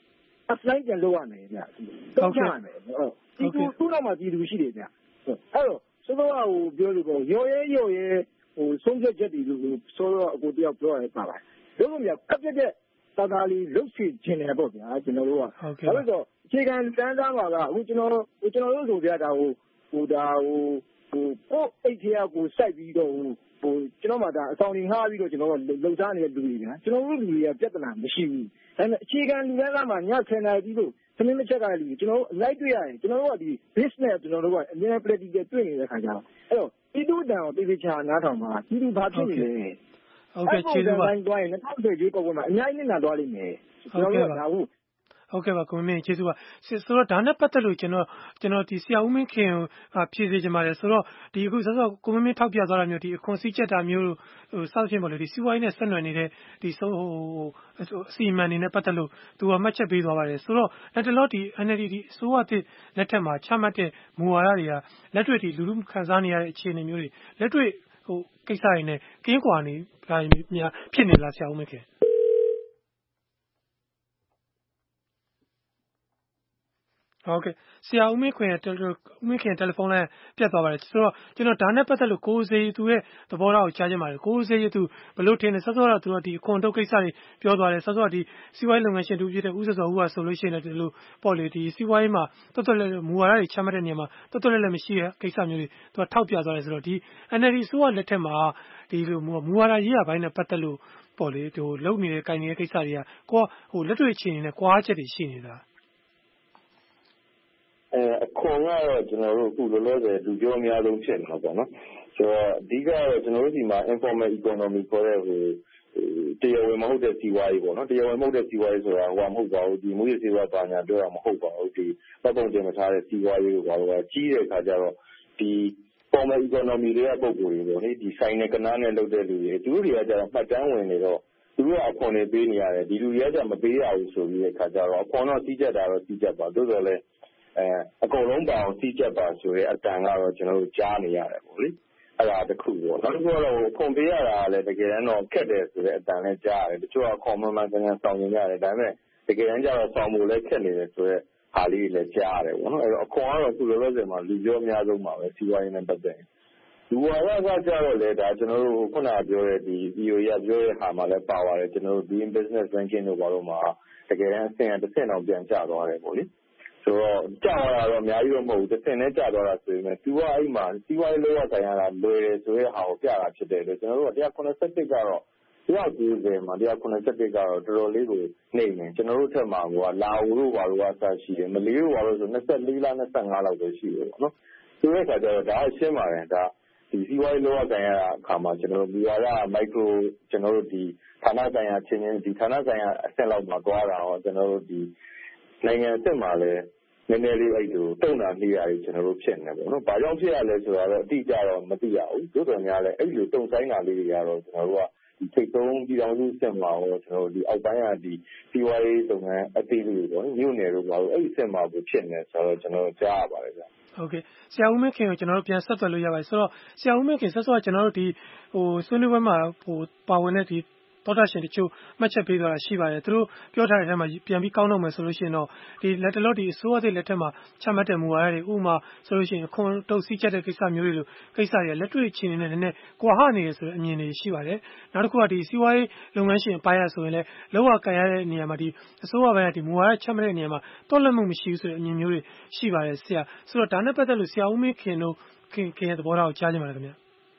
apply ပြန်လုပ်ရမယ်ဗျာတော့ကြရမယ်ဟုတ်ဒီကူသူ့တော့မှပြည်သူရှိတယ်ဗျာအဲ့တော့ဆိုတော့ဟိုပြောလို့ပေါ့ရော်ရဲရော်ရဲဟိုဆုံးဖြတ်ချက်တွေလို့ဆိုတော့အကိုတယောက်ပြောရပါပါလို့လို့မြကပ်ပြတဲ့တာတာလေးလုတ်စီခြင်းတယ်ပေါ့ဗျာကျွန်တော်တို့ကဒါလို့ဆိုအခြေခံတန်းသားမှာကအခုကျွန်တော်ဟိုကျွန်တော်တို့ဆိုဗျာဒါဟိုဟိုဒါဟိုဟိုကိုအိတ်ထဲကိုစိုက်ပြီးတော့ဟိုကျွန်တော်မှဒါအဆောင်တွေငှားပြီးတော့ကျွန်တော်လှုပ်ရှားနေတဲ့လူတွေဗျာကျွန်တော်တို့လူတွေကပြဿနာမရှိဘူးဒါပေမဲ့အခြေခံလူတန်းသားမှာညဆယ်နာရီပြီးလို့သမင်းမချက်ကလူကျွန်တော်တို့လိုက်တွေ့ရတယ်ကျွန်တော်တို့ကဒီ business ကျွန်တော်တို့ကအများ practical တွေ့နေတဲ့ခါကျတော့အဲ့တော့ပြည်သူတန်ကိုတေးသေးချာနားထောင်ပါပြည်သူဘာဖြစ်နေလဲဟုတ်ကဲ့ကျေးဇူးပါအဲ့တော့တိုင်းတွိုင်းနှစ်ထောင်ရွေးကောက်ပွဲမှာအများကြီးနာသွားလိမ့်မယ်ကျွန်တော်တို့ကဒါဟုတ်ဟုတ်ကဲ့ပါကိုမင်းကျေးဇူးပါဆိုတော့ဒါနဲ့ပတ်သက်လို့ကျွန်တော်ကျွန်တော်ဒီဆရာဦးမင်းခင်ကဖြည့်စေချင်ပါတယ်ဆိုတော့ဒီအခုဆောစောကိုမင်းထောက်ပြသွားတာမျိုးဒီအခွန်စည်းချက်တာမျိုးဟိုစောင့်ချင်းပေါ့လေဒီစီးပွားရေးနဲ့ဆက်နွယ်နေတဲ့ဒီဆိုဟိုအစီအမံတွေနဲ့ပတ်သက်လို့သူကမှတ်ချက်ပေးသွားပါတယ်ဆိုတော့လက်တလောဒီ N L D ဒီအစိုးရတစ်လက်ထက်မှာချမှတ်တဲ့မူဝါဒတွေကလက်တွေ့ဒီလူလူခံစားနေရတဲ့အခြေအနေမျိုးတွေလက်တွေ့ဟိုကိစ္စတွေနဲ့ကင်းကွာနေလာများဖြစ်နေလားဆရာဦးမင်းခင်ဟုတ်ကဲ့ဆရာဦးမင်းခွင်ရဲ့ဦးမင်းခင်တယ်လီဖုန်းလိုင်းပြတ်သွားပါတယ်ဆိုတော့ကျွန်တော်ဒါနဲ့ပတ်သက်လို့ကိုစေသူရဲ့သဘောထားကိုကြားချင်ပါတယ်ကိုစေသူဘလို့ထင်တယ်စောစောကသူကဒီအခွန်ထုတ်ကိစ္စတွေပြောသွားတယ်စောစောကဒီစီးပွားရေးလုပ်ငန်းရှင်တူဖြစ်တဲ့ဦးစောစောဦးကဆိုလို့ရှိရင်လည်းဒီလိုပေါ့လေဒီစီးပွားရေးမှာတော်တော်လည်းမူဝါဒတွေချမှတ်တဲ့နေရာမှာတော်တော်လည်းလည်းမရှိတဲ့ကိစ္စမျိုးတွေသူကထောက်ပြသွားတယ်ဆိုတော့ဒီ N L D ဆိုရလက်ထက်မှာဒီလိုမူဝါဒရေးရပိုင်းနဲ့ပတ်သက်လို့ပေါ့လေဟိုလုံနေတဲ့ကိုင်နေတဲ့ကိစ္စတွေကကိုဟိုလက်တွေ့အခြေအနေနဲ့ကွာချက်တွေရှိနေတာအဲအခွန်ကတော့ကျွန်တော်တို့အခုလောလောဆယ်လူပြောအများဆုံးဖြစ်နေတာပေါ့နော်ဆိုတော့အဓိကတော့ကျွန်တော်တို့ဒီမှာ informal economy ခေါ်တဲ့ဟိုတရားဝင်မဟုတ်တဲ့စီးပွားရေးပေါ့နော်တရားဝင်မဟုတ်တဲ့စီးပွားရေးဆိုတာဟိုမဟုတ်ပါဘူးဒီမူရစီးပွားပါညာပြောတာမဟုတ်ပါဘူးဒီပတ်ပုံတင်မထားတဲ့စီးပွားရေးကိုဘာလို့ကြီးတဲ့အခါကျတော့ဒီ formal economy တွေကပုံကိုယ်တွေပေါ့လေဒီဆိုင်နဲ့ကနားနဲ့လုပ်တဲ့လူတွေသူတို့တွေကကျတော့မှတ်တမ်းဝင်နေတော့သူတို့ကအခွန်တွေပေးနေရတယ်ဒီလူတွေကကျမပေးရဘူးဆိုပြီးတဲ့အခါကျတော့အခွန်တော့စီးကြက်တာတော့စီးကြက်ပါသို့တော်လည်းအဲအကုန်လုံးပါအောင်စီးကြက်ပါဆိုရဲအတန်ကတော့ကျွန်တော်တို့ကြားနေရတယ်ပေါ့လေအဲ့ဒါတခုပေါ့နောက်တစ်ခုကတော့ခွန်ပေးရတာလည်းတကယ်တော့ခက်တယ်ဆိုတဲ့အတန်လည်းကြားရတယ်တချို့ကခွန်မှန်မှန်ကန်ကန်ဆောင်နေရတယ်ဒါပေမဲ့တကယ်တမ်းကျတော့ဆောင်ဖို့လည်းခက်နေတယ်ဆိုတော့ဟာလေးလည်းကြားရတယ်ပေါ့နော်အဲ့တော့အခွန်ကတော့အခုလောလောဆယ်မှာလူပြောအများဆုံးပါပဲစီးပွားရေးနဲ့ပတ်သက်ရင်လူဝါဒကကြတော့လေဒါကျွန်တော်တို့ခုနကပြောတဲ့ဒီ ဗီ အို အေ ကပြောတဲ့ဟာမှာလည်းပါပါတယ်ကျွန်တော်တို့ Doing Business Ranking တို့ဘာလို့မှာတကယ်တမ်းအဆင့်တစ်ဆင့်တော့ပြန်ကျသွားတယ်ပေါ့လေဆိုတော့ကျသွားတာတော့အများကြီးတော့မဟုတ်ဘူးတစ်ဆင့်နဲ့ကျသွားတာဆိုရင်လည်းသူကအဲ့မှာစီးပွားရေးလောကဆိုင်ရာကလွယ်တယ်ဆိုတဲ့ဟာကိုပြတာဖြစ်တယ်လို့ကျွန်တော်တို့ကone seventy-oneကတော့one ninetyမှာone seventy-oneကတော့တော်တော်လေးကိုနှိမ့်တယ်ကျွန်တော်တို့ထက်မှာကလာအိုတို့ဘာလို့အစရှိတယ်မလေးတို့ဘာလို့ဆိုtwenty-fourလtwenty-fiveလောက်ပဲရှိတယ်ပေါ့နော်ဆိုတဲ့အခါကျတော့ဒါရှင်းပါတယ်ဒါဒီစီးပွားရေးလောကဆိုင်ရာအခါမှာကျွန်တော်တို့ဒီဟာကမိုက်ခရိုကျွန်တော်တို့ဒီဌာနဆိုင်ရာချင်းချင်းဒီဌာနဆိုင်ရာအဆင့်လောက်မှာသွားတာရောကျွန်တော်တို့ဒီနိုင်ငံအဆင့်မှာလည်းနည်းနည်းလေးအဲ့လိုတုံ့တာနေရတယ်ကျွန်တော်တို့ဖြစ်နေတယ်ပေါ့နော်။ဘာကြောင့်ဖြစ်ရလဲဆိုတော့အတိအကျတော့မသိရဘူး။သို့တော်များလည်းအဲ့လိုတုံ့ဆိုင်တာလေးတွေကတော့ကျွန်တော်တို့ကဒီထိပ်ဆုံးပြည်တော်စုအဆင့်မှာရောကျွန်တော်တို့ဒီအောက်ပိုင်းကဒီစီးပွားရေးလုပ်ငန်းအသေးလေးတွေပေါ့နော်။မြို့နယ်တို့ဘာလို့အဲ့ဒီအဆင့်မှာဖြစ်နေဆိုတော့ကျွန်တော်တို့ကြားရပါတယ်ဗျ။ဟုတ်ကဲ့ဆရာဦးမင်းခင်ကိုကျွန်တော်တို့ပြန်ဆက်သွယ်လို့ရပါတယ်ဆိုတော့ဆရာဦးမင်းခင်ဆက်စောကကျွန်တော်တို့ဒီဟိုဆွေးနွေးပွဲမှာဟိုပါဝင်တဲ့ဒီသောတာရှင်တချို့မှတ်ချက်ပေးသွားတာရှိပါတယ်သူတို့ပြောထားတဲ့အထဲမှာပြန်ပြီးကောင်းတော့မယ်ဆိုလို့ရှိရင်တော့ဒီလက်တလော့ဒီအစိုးရသစ်လက်ထက်မှာချမှတ်တဲ့မူဝါဒတွေဥပမာဆိုလို့ရှိရင်အခွန်တုပ်စီးချက်တဲ့ကိစ္စမျိုးတွေလိုကိစ္စတွေလက်တွေ့အခြေအနေနဲ့နည်းနည်းကွာဟနေတယ်ဆိုတဲ့အမြင်တွေရှိပါတယ်နောက်တစ်ခုကဒီစီးပွားရေးလုပ်ငန်းရှင်အပိုင်းအဆိုရင်လည်းလောကကန်ရတဲ့နေရာမှာဒီအစိုးရဘက်ကဒီမူဝါဒချမှတ်တဲ့နေရာမှာတော်လက်မှုမရှိဘူးဆိုတဲ့အမြင်မျိုးတွေရှိပါတယ်ဆရာဆိုတော့ဒါနဲ့ပတ်သက်လို့ဆရာဦးမင်းခင်တို့ခင်ခင်ရဲ့သဘောထားကိုကြားချင်ပါတယ်ခင်ဗျာ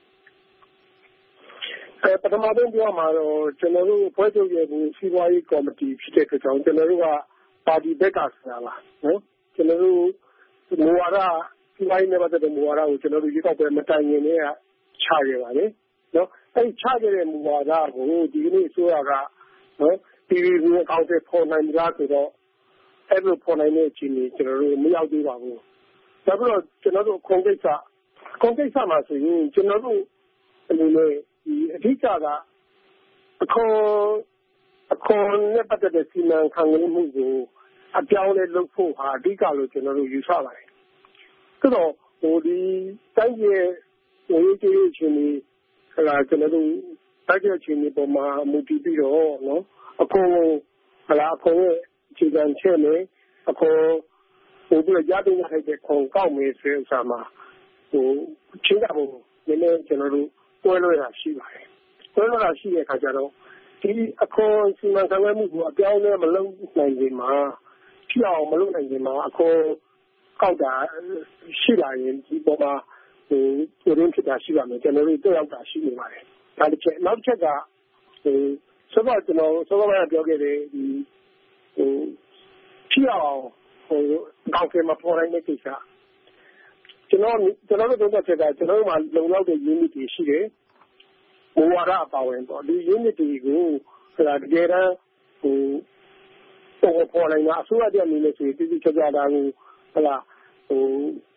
အဲပထမဆုံးပြောမှာတော့ကျွန်တော်တို့ဖွဲ့ချုပ်ရဲ့စီးပွားရေးကော်မတီဖြစ်တဲ့ကြောင့်ကျွန်တော်တို့ကပါတီဘက်ကဆရာလာနော်ကျွန်တော်တို့မူဝါဒစီးပွားရေးနဲ့ပတ်သက်တဲ့မူဝါဒကိုကျွန်တော်တို့ရွေးကောက်ပွဲမတိုင်ခင်တည်းကချခဲ့ပါလေနော်အဲဒီချခဲ့တဲ့မူဝါဒကိုဒီကနေ့အစိုးရကနော်ပြည်သူ့အကောင့်တွေပေါ်နိုင်ကြဆိုတော့အဲ့လိုပေါ်နိုင်တဲ့အခြေအနေကျွန်တော်တို့မရောက်သေးပါဘူးဒါပြီးတော့ကျွန်တော်တို့ခုံကိစ္စခုံကိစ္စမှာဆိုရင်ကျွန်တော်တို့အနေနဲ့ဒီအဓိကကအခွန်အခွန်နဲ့ပတ်သက်တဲ့စီမံခန့်ခွဲမှုကိုအပြောင်းလဲလုပ်ဖို့ဟာအဓိကလို့ကျွန်တော်တို့ယူဆပါတယ်။ဆိုတော့ဟိုဒီတိုင်းရဲ့ဟိုရေးကြီးချင်းဒီဟလာကျွန်တော်တို့တိုင်းရဲ့ချင်းဒီပေါ်မှာမူတည်ပြီးတော့နော်အခွန်ဟလာအခွန်ရဲ့အခြေခံချက်နဲ့အခွန်ဟိုပြီးကြားတင်ရတဲ့ခွန်ကောက်မယ်ဆိုတဲ့ဥစ္စာမှာဟိုချင်းတာဖို့နည်းနည်းကျွန်တော်တို့ပွဲလွှဲတာရှိပါတယ်။ပွဲလွှဲတာရှိတဲ့အခါကျတော့ဒီအခွန်စီမံခန့်ခွဲမှုကိုအပြောင်းလဲမလုပ်နိုင်ခင်မှာဖြစ်အောင်မလုပ်နိုင်ခင်မှာအခွန်ကောက်တာရှိလာရင်ဒီပေါ်မှာဟိုကိုရင်းဖြစ်တာရှိပါမယ်ကျွန်တော်တို့တက်ရောက်တာရှိနေပါတယ်။ဒါတစ်ချက်နောက်တစ်ချက်ကဟိုဆိုတော့ကျွန်တော်စောစောကပြောခဲ့တဲ့ဒီဟိုဖြစ်အောင်ဟိုကောက်ခဲ့မှာပေါ်နိုင်တဲ့ကိစ္စကျွန်တော်ကျွန်တော်တို့တော့ချက်ကကျွန်တော်တို့မှာလုံလောက်တဲ့ unit တွေရှိတယ်။မူဝါဒအပါဝင်ပေါ့ဒီ unit တွေကိုဟလာတကယ်တမ်းဟိုပေါ်ပေါ်နိုင်တာအစိုးရတဲ့အနေနဲ့ဆိုရင်တိတိကျကျတာကိုဟလာဟို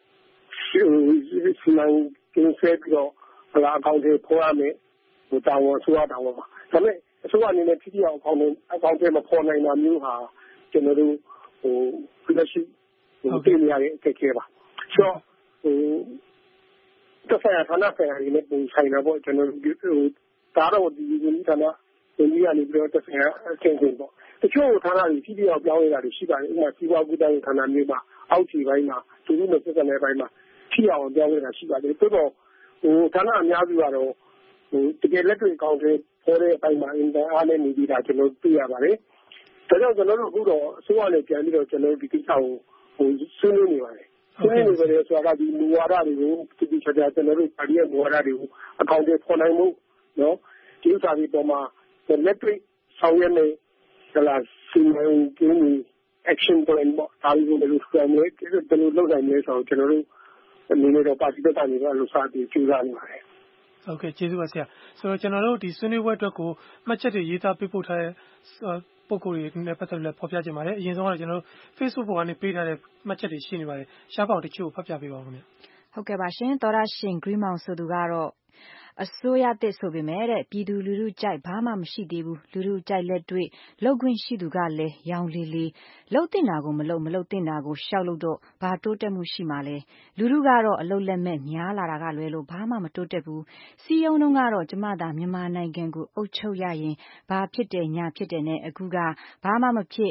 စီမံကိန်းဆွဲပြီးတော့ဟလာအကောင့်တွေဖော်ရမယ်ဟိုတောင်းဝန်အစိုးရတောင်းဝန်ပါဒါပေမဲ့အစိုးရအနေနဲ့ဖြစ်ဖြစ်အောင်အကောင့်တွေအကောင့်တွေမဖော်နိုင်တာမျိုးဟာကျွန်တော်တို့ဟိုလက်ရှိဟိုတင်ရတဲ့အခက်အခဲပါဆိုတော့ဟိုတဖက်ဌာနဆိုင်ရာတွေနဲ့ပုံဆိုင်တာပေါ့ကျွန်တော်တို့ဟိုဒါတော့ဒီဒီဌာနဒီကြီးကနေပြီးတော့တဖက်အချင်းချင်းပေါ့တချို့ဌာနတွေဖြစ်ဖြစ်အောင်ပြောင်းနေတာတွေရှိပါတယ်ဥပမာစီးပွားကူးတိုင်းဌာနမျိုးမှာအောက်ခြေပိုင်းမှာသူတို့နဲ့ဆက်ဆံတဲ့ဘက်မှာဖြစ်အောင်ပြောင်းနေတာရှိပါတယ်တိုးတော့ဟိုဌာနအများစုကတော့ဟိုတကယ်လက်တွေ့အကောင့်တွေပေါ်တဲ့အပိုင်းမှာအင်တာအားနဲ့နေပြီးတာကျွန်တော်သိရပါတယ်ဒါကြောင့်ကျွန်တော်တို့အခုတော့အစိုးရနဲ့ပြန်ပြီးတော့ကျွန်တော်တို့ဒီကိစ္စကိုဟိုဆွေးနွေးနေပါတယ်ဆွေးနွေးနေကြတယ်ဆိုတာကဒီမူဝါဒတွေကိုတိတိကျကျကျွန်တော်တို့ပါတီရဲ့မူဝါဒတွေကိုအကောင့်တွေပေါ်နိုင်မှုနော်ဒီဥစ္စာတွေပေါ်မှာလက်တွေ့ဆောင်ရွက်နေကြလားစီမံကိန်း action plan ပေါ့ဒါတွေကိုလည်းဆွေးနွေးကြတယ်ဘယ်လိုလုပ်နိုင်လဲဆိုတော့ကျွန်တော်တို့အနေနဲ့တော့ပါတီတက်ကနေတော့လှူစားပြီးကျူးစားနေပါတယ်ဟုတ်ကဲ့ကျေးဇူးပါဆရာဆိုတော့ကျွန်တော်တို့ဒီဆွေးနွေးပွဲအတွက်ကိုမှတ်ချက်တွေရေးသားပေးပို့ထားတဲ့ပုံကိုယ်တွေနဲ့ပတ်သက်လို့ဖော်ပြကြပါတယ်အရင်ဆုံးကတော့ကျွန်တော်တို့ Facebook ပေါ်ကနေပေးထားတဲ့မှတ်ချက်တွေရှိနေပါတယ်ရှားပေါင်တချို့ကိုဖတ်ပြပေးပါဦးခင်ဗျဟုတ်ကဲ့ပါရှင်သောရရှင် Green Mound ဆိုသူကတော့အစိုးရသစ်ဆိုပေမဲ့တဲ့ပြည်သူလူထုကြိုက်ဘာမှမရှိသေးဘူးလူထုကြိုက်လက်တွေ့လောက်ခွင့်ရှိသူကလည်းရောင်လီလီလှုပ်တင်တာကိုမလှုပ်မလှုပ်တင်တာကိုရှောက်လို့တော့ဘာတိုးတက်မှုရှိမှလဲလူထုကတော့အလုတ်လက်မဲ့များလာတာကလွဲလို့ဘာမှမတိုးတက်ဘူးစီယုံတုံးကတော့ကျမသာမြန်မာနိုင်ငံကိုအုပ်ချုပ်ရရင်ဘာဖြစ်တယ်ညာဖြစ်တယ်နဲ့အခုကဘာမှမဖြစ်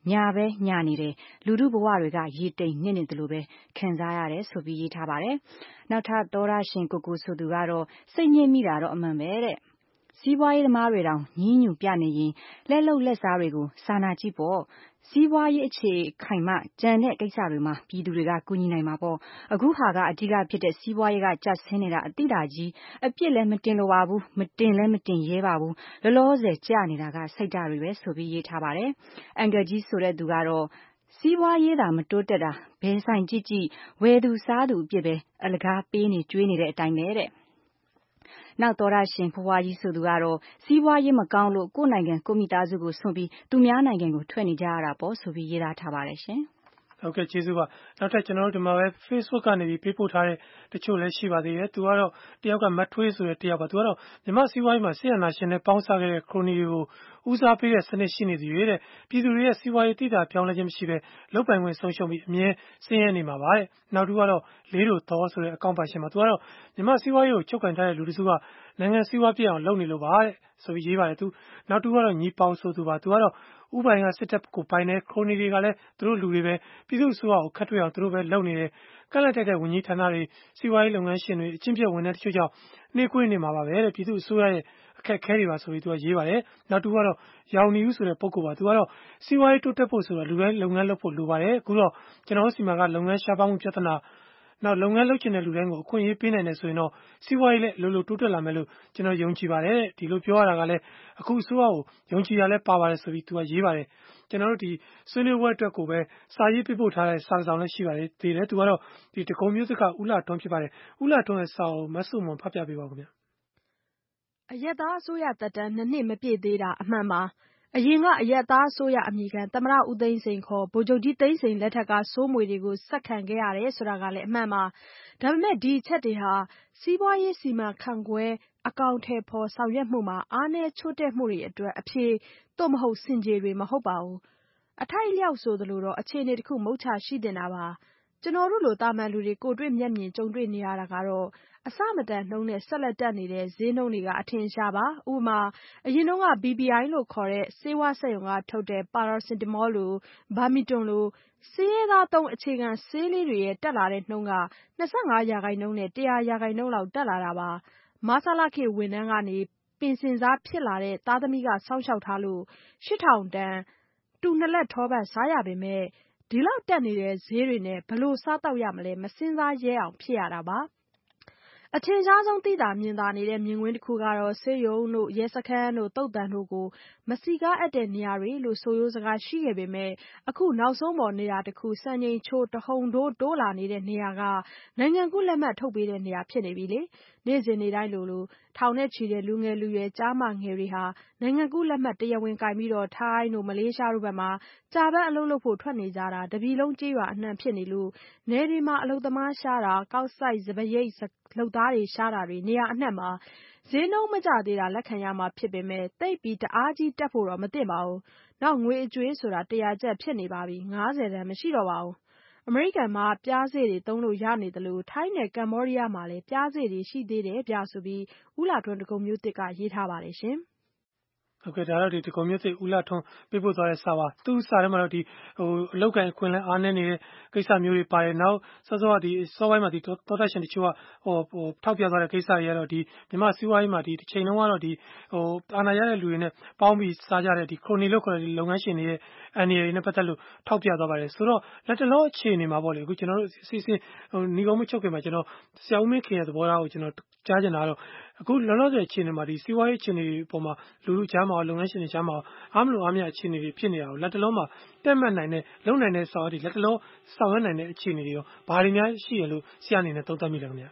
ညာပဲညာနေတယ်လူထုဘဝတွေကရေတိမ်နစ်နေတယ်လို့ပဲခံစားရတယ်ဆိုပြီးရေးထားပါတယ်နောက်ထပ်သောရရှင်ကိုကိုဆိုသူကတော့စိတ်ညစ်မိတာတော့အမှန်ပဲတဲ့စီးပွားရေးသမားတွေတောင်ညင်းညူပြနေရင်လက်လုံလက်စားတွေကိုစာနာကြည့်ပေါ့စီးပွားရေးအခြေခိုင်မှကြံတဲ့ကိစ္စတွေမှာပြည်သူတွေကကူညီနိုင်မှာပေါ့အခုဟာကအဓိကဖြစ်တဲ့စီးပွားရေးကကြဆင်းနေတာအတိတာကြီးအပြစ်လည်းမတင်လိုပါဘူးမတင်လည်းမတင်ရဲပါဘူးလောလောဆယ်ကြာနေတာကစိတ်ဓာတ်တွေပဲဆိုပြီးရေးထားပါတယ်အန်ဂယ်ကြီးဆိုတဲ့သူကတော့စီးပွားရေးသာမတိုးတက်တာဘယ်ဆိုင်ကြည့်ကြည့်ဝယ်သူစားသူအပြစ်ပဲအလကားပေးနေကျွေးနေတဲ့အတိုင်းပဲတဲ့နောက်တော်ရရှင်ဖွားကြီးဆိုသူကတော့စီးပွားရေးမကောင်းလို့ကိုယ်နိုင်ငံကိုမိသားစုကိုဆွန့်ပြီးသူများနိုင်ငံကိုထွက်နေကြရတာပေါ့ဆိုပြီးရေးသားထားပါတယ်ရှင်ဟုတ်ကဲ့ကျေးဇူးပါနောက်ထပ်ကျွန်တော်တို့ဒီမှာပဲ Facebook ကနေပြီးပေးပို့ထားတဲ့တချို့လည်းရှိပါသေးတယ်သူကတော့တယောက်ကမတ်ထွေးဆိုတဲ့တယောက်ပါသူကတော့မြမစီးပွားရေးမှာဆီယနာရှင်နဲ့ပေါင်းစားခဲ့တဲ့ခရိုနီတွေကိုဦးစားပေးတဲ့စနစ်ရှိနေသည်ရဲ့တဲ့ပြည်သူတွေရဲ့စီးပွားရေးတိတာပြောင်းလဲခြင်းမရှိပဲလုပ်ပိုင်ခွင့်ဆုံးရှုံးပြီးအမြဲဆင်းရဲနေမှာပါတဲ့နောက်တူကတော့လေးတို့သောဆိုတဲ့အကောင့်ပါရှင်မှာသူကတော့မြမစီးပွားရေးကိုချုပ်ကန်ထားတဲ့လူတစုကနိုင်ငံစီးပွားပြည့်အောင်လုပ်နေလို့ပါတဲ့ဆိုပြီးရေးပါတယ်သူနောက်တူကတော့ညီပေါင်းဆိုသူပါသူကတော့ဥပိုင်ကစစ်တပ်ကိုပိုင်တဲ့ခရိုနီတွေကလည်းသူတို့လူတွေပဲပြည်သူ့အစိုးရကိုခတ်ထွေးအောင်သူတို့ပဲလုပ်နေတယ်ကန့်လန့်တက်တဲ့ဝန်ကြီးဌာနတွေစီးပွားရေးလုပ်ငန်းရှင်တွေအချင်းပြဝန်ထမ်းတချို့ကြောင့်နှေးကွေးနေမှာပါပဲတဲ့ပြည်သူ့အစိုးရရဲ့အခက်အခဲတွေပါဆိုပြီးသူကရေးပါတယ်နောက်တူကတော့ရောင်နေဦးဆိုတဲ့ပုဂ္ဂိုလ်ပါသူကတော့စီးပွားရေးတိုးတက်ဖို့ဆိုတော့လူတိုင်းလုပ်ငန်းလုပ်ဖို့လိုပါတယ်အခုတော့ကျွန်တော်တို့စီမံကလုပ်ငန်းရှားပါမှုပြဿနာနောက်လုပ်ငန်းလုပ်ချင်တဲ့လူတိုင်းကိုအခွင့်အရေးပေးနိုင်တယ်ဆိုရင်တော့စီးပွားရေးလည်းလိုလိုတိုးတက်လာမယ်လို့ကျွန်တော်ယုံကြည်ပါတယ်ဒီလိုပြောရတာကလည်းအခုအစိုးရကိုယုံကြည်ရလဲပါပါတယ်ဆိုပြီးသူကရေးပါတယ်ကျွန်တော်တို့ဒီဆွေးနွေးပွဲအတွက်ကိုပဲစာရေးပေးပို့ထားတဲ့စာဆောင်လည်းရှိပါတယ်ဒီလည်းသူကတော့ဒီတကုံမျိုးစကဦးလာထွန်းဖြစ်ပါတယ်ဦးလာထွန်းရဲ့စာအုပ်မဆုမွန်ဖတ်ပြပေးပါဦးခင်ဗျအရက်သားအစိုးရတက်တန်းနှစ်နှစ်မပြည့်သေးတာအမှန်ပါအရင်ကအရက်သားအစိုးရအမိခံသမရဦးသိန်းစိန်ခေါ်ဗိုလ်ချုပ်ကြီးသိန်းစိန်လက်ထက်ကစိုးမွေတွေကိုဆက်ခံခဲ့ရတယ်ဆိုတာကလည်းအမှန်ပါဒါပေမဲ့ဒီအချက်တွေဟာစီးပွားရေးစီမံခန့်ခွဲအကောင့်ထဲပေါ်ဆောင်ရွက်မှုမှာအားနည်းချို့တဲ့မှုတွေအတွက်အဖြေသို့မဟုတ်စင်ကြေတွေမဟုတ်ပါဘူးအထိုက်လျောက်ဆိုသလိုတော့အခြေအနေတစ်ခုမုတ်ချရှိတင်တာပါကျွန်တော်တို့လိုတာမန်လူတွေကိုတွေ့မျက်မြင်ကြုံတွေ့နေရတာကတော့အစမတန်နှုံးနဲ့ဆက်လက်တက်နေတဲ့ဈေးနှုန်းတွေကအထင်ရှားပါဥပမာအရင်တော့က B P I လို့ခေါ်တဲ့ဆေးဝါးစက်ရုံကထုတ်တဲ့ Paracetamol လို Barbiton လိုဆေးရဲသားသုံးအခြေခံဆေးလေးတွေရဲ့တက်လာတဲ့နှုန်းက၂၅ရာခိုင်နှုန်းနဲ့၁၀၀ရာခိုင်နှုန်းလောက်တက်လာတာပါမဆလာခေဝန်ထမ်းကနေပင်စင်စားဖြစ်လာတဲ့သားသမီးကစောင့်ရှောက်ထားလို့ရှစ်ထောင်တန်တူနှစ်လက်ထောပတ်စားရပေမဲ့ဒီလောက်တက်နေတဲ့ဈေးတွေနဲ့ဘလို့စားတော့ရမလဲမစင်းစားရဲအောင်ဖြစ်ရတာပါအထင်ရှားဆုံးသိတာမြင်သာနေတဲ့မြင်ကွင်းတစ်ခုကတော့ဆေးရုံတို့ရဲစခန်းတို့တုတ်တန်တို့ကိုမစီကားအပ်တဲ့နေရာတွေလို့ဆိုရိုးစကားရှိခဲ့ပေမဲ့အခုနောက်ဆုံးပေါ်နေရာတစ်ခုစံချိန်ချိုးတဟုန်တိုးတိုးလာနေတဲ့နေရာကနိုင်ငံကူးလက်မှတ်ထုတ်ပေးတဲ့နေရာဖြစ်နေပြီလေနေ့စဉ်နေ့တိုင်းလိုလိုထောင်နဲ့ချီတဲ့လူငယ်လူရွယ်ကြားမငယ်တွေဟာနိုင်ငံကူးလက်မှတ်တရားဝင်ကင်ပြီးတော့ထိုင်းတို့မလေးရှားတို့ဘက်မှာကြာပန်းအလုပ်လုပ်ဖို့ထွက်နေကြတာတပြည်လုံးကြေးရွာအနှံ့ဖြစ်နေလို့နယ်တွေမှာအလုပ်သမားရှားတာကောက်ဆိုင်စပရိတ်လုပ်သားတွေရှားတာတွေနေရာအနှံ့မှာဈေးနှုန်းမကျသေးတာလက်ခံရမှာဖြစ်ပေမဲ့တိတ်ပြီးတအားကြီးတက်ဖို့တော့မသင့်ပါဘူး။နောက်ငွေအကျွေးဆိုတာတရာကျပ်ဖြစ်နေပါပြီ။ငါးဆယ်တန်မရှိတော့ပါဘူး။အမေရိကန်မှာပြားစေ့တွေသုံးလို့ရနေသလိုထိုင်းနဲ့ကမ္ဘောဒီးယားမှာလည်းပြားစေ့တွေရှိသေးတယ်ပြဆိုပြီးဦးလာထွန်းတကုံမျိုးတစ်ကရေးထားပါတယ်ရှင်။ဟုတ်ကဲ့ဒါတော့ဒီတကုံမျိုးစိတ်ဦးလာထွန်းပေးပို့သွားတဲ့စာပါသူ့စာထဲမှာတော့ဒီဟိုအလောက်ကန်အခွင့်လဲအားနေနေတဲ့ကိစ္စမျိုးတွေပါတယ်နောက်စောစောကဒီစောပိုင်းမှာဒီတောတက်ရှင်တချို့ကဟိုဟိုထောက်ပြသွားတဲ့ကိစ္စတွေကတော့ဒီမြန်မာစီးပွားရေးမှာဒီတစ်ချိန်လုံးကတော့ဒီဟိုအာဏာရတဲ့လူတွေနဲ့ပေါင်းပြီးစားကြတဲ့ဒီခရိုနီလို့ခေါ်တဲ့ဒီလုပ်ငန်းရှင်တွေရဲ့အန်ဒီတွေနဲ့ပတ်သက်လို့ထောက်ပြသွားပါတယ်ဆိုတော့လက်တလောအခြေအနေမှာပေါ့လေအခုကျွန်တော်တို့အစီအစဉ်ဟိုညီကုန်းမချုပ်ခင်မှာကျွန်တော်ဆရာဦးမင်းခင်ရဲ့သဘောထားကိုကျွန်တော်ကြားချင်တာတော့အခုလောလောဆယ်အခြေအနေမှာဒီစီးပွားရေးအခြေအနေတွေပေါ်မှာလူလူကြားမှာလုပ်ငန်းရှင်တွေကြားမှာအားမလို့အားမရအခြေအနေတွေဖြစ်နေတာကိုလက်တလုံးမှာတက်မှတ်နိုင်တဲ့လုံနိုင်တဲ့ဆောင်ရည်လက်တလုံးဆောင်ရွက်နိုင်တဲ့အခြေအနေတွေရောဘာတွေများရှိရလို့ဆရာအနေနဲ့သုံးသပ်မိလဲခင်ဗျာ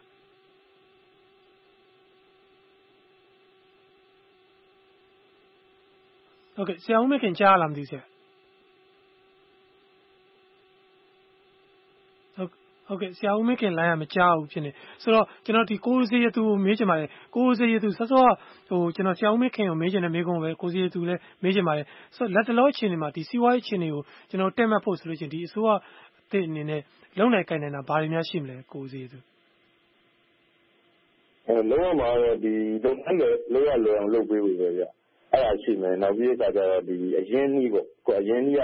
ဟုတ်ကဲ့ဆရာဦးမခင်ကြားလာမသိဆရာဟုတ်ကဲ့ဆရာဦးမခင်လိုင်းကမကြားဘူးဖြစ်နေဆိုတော့ကျွန်တော်ဒီကိုစီရသူကိုမေးချင်ပါတယ်ကိုစီရသူစောစောဟိုကျွန်တော်ဆရာဦးမခင်ကိုမေးချင်တဲ့မေးခွန်းပဲကိုစီရသူလည်းမေးချင်ပါတယ်ဆိုတော့လက်တလောအခြေအနေမှာဒီစီးပွားရေးအခြေအနေကိုကျွန်တော်တက်မှတ်ဖို့ဆိုလို့ချင်းဒီအစိုးရအသစ်အနေနဲ့လုံနိုင်ကိုင်နိုင်တာဘာတွေများရှိမလဲကိုစီရသူအဲလုံးဝမှာတော့ဒီလုပ်ငန်းတွေလုံးဝလွယ်အောင်လုပ်ပေးဖို့ပဲဗျအဲ့ဒါရှိမယ်နောက်ပြီးအခါကျတော့ဒီအရင်နှီးပေါ့ကိုအရင်နှီးက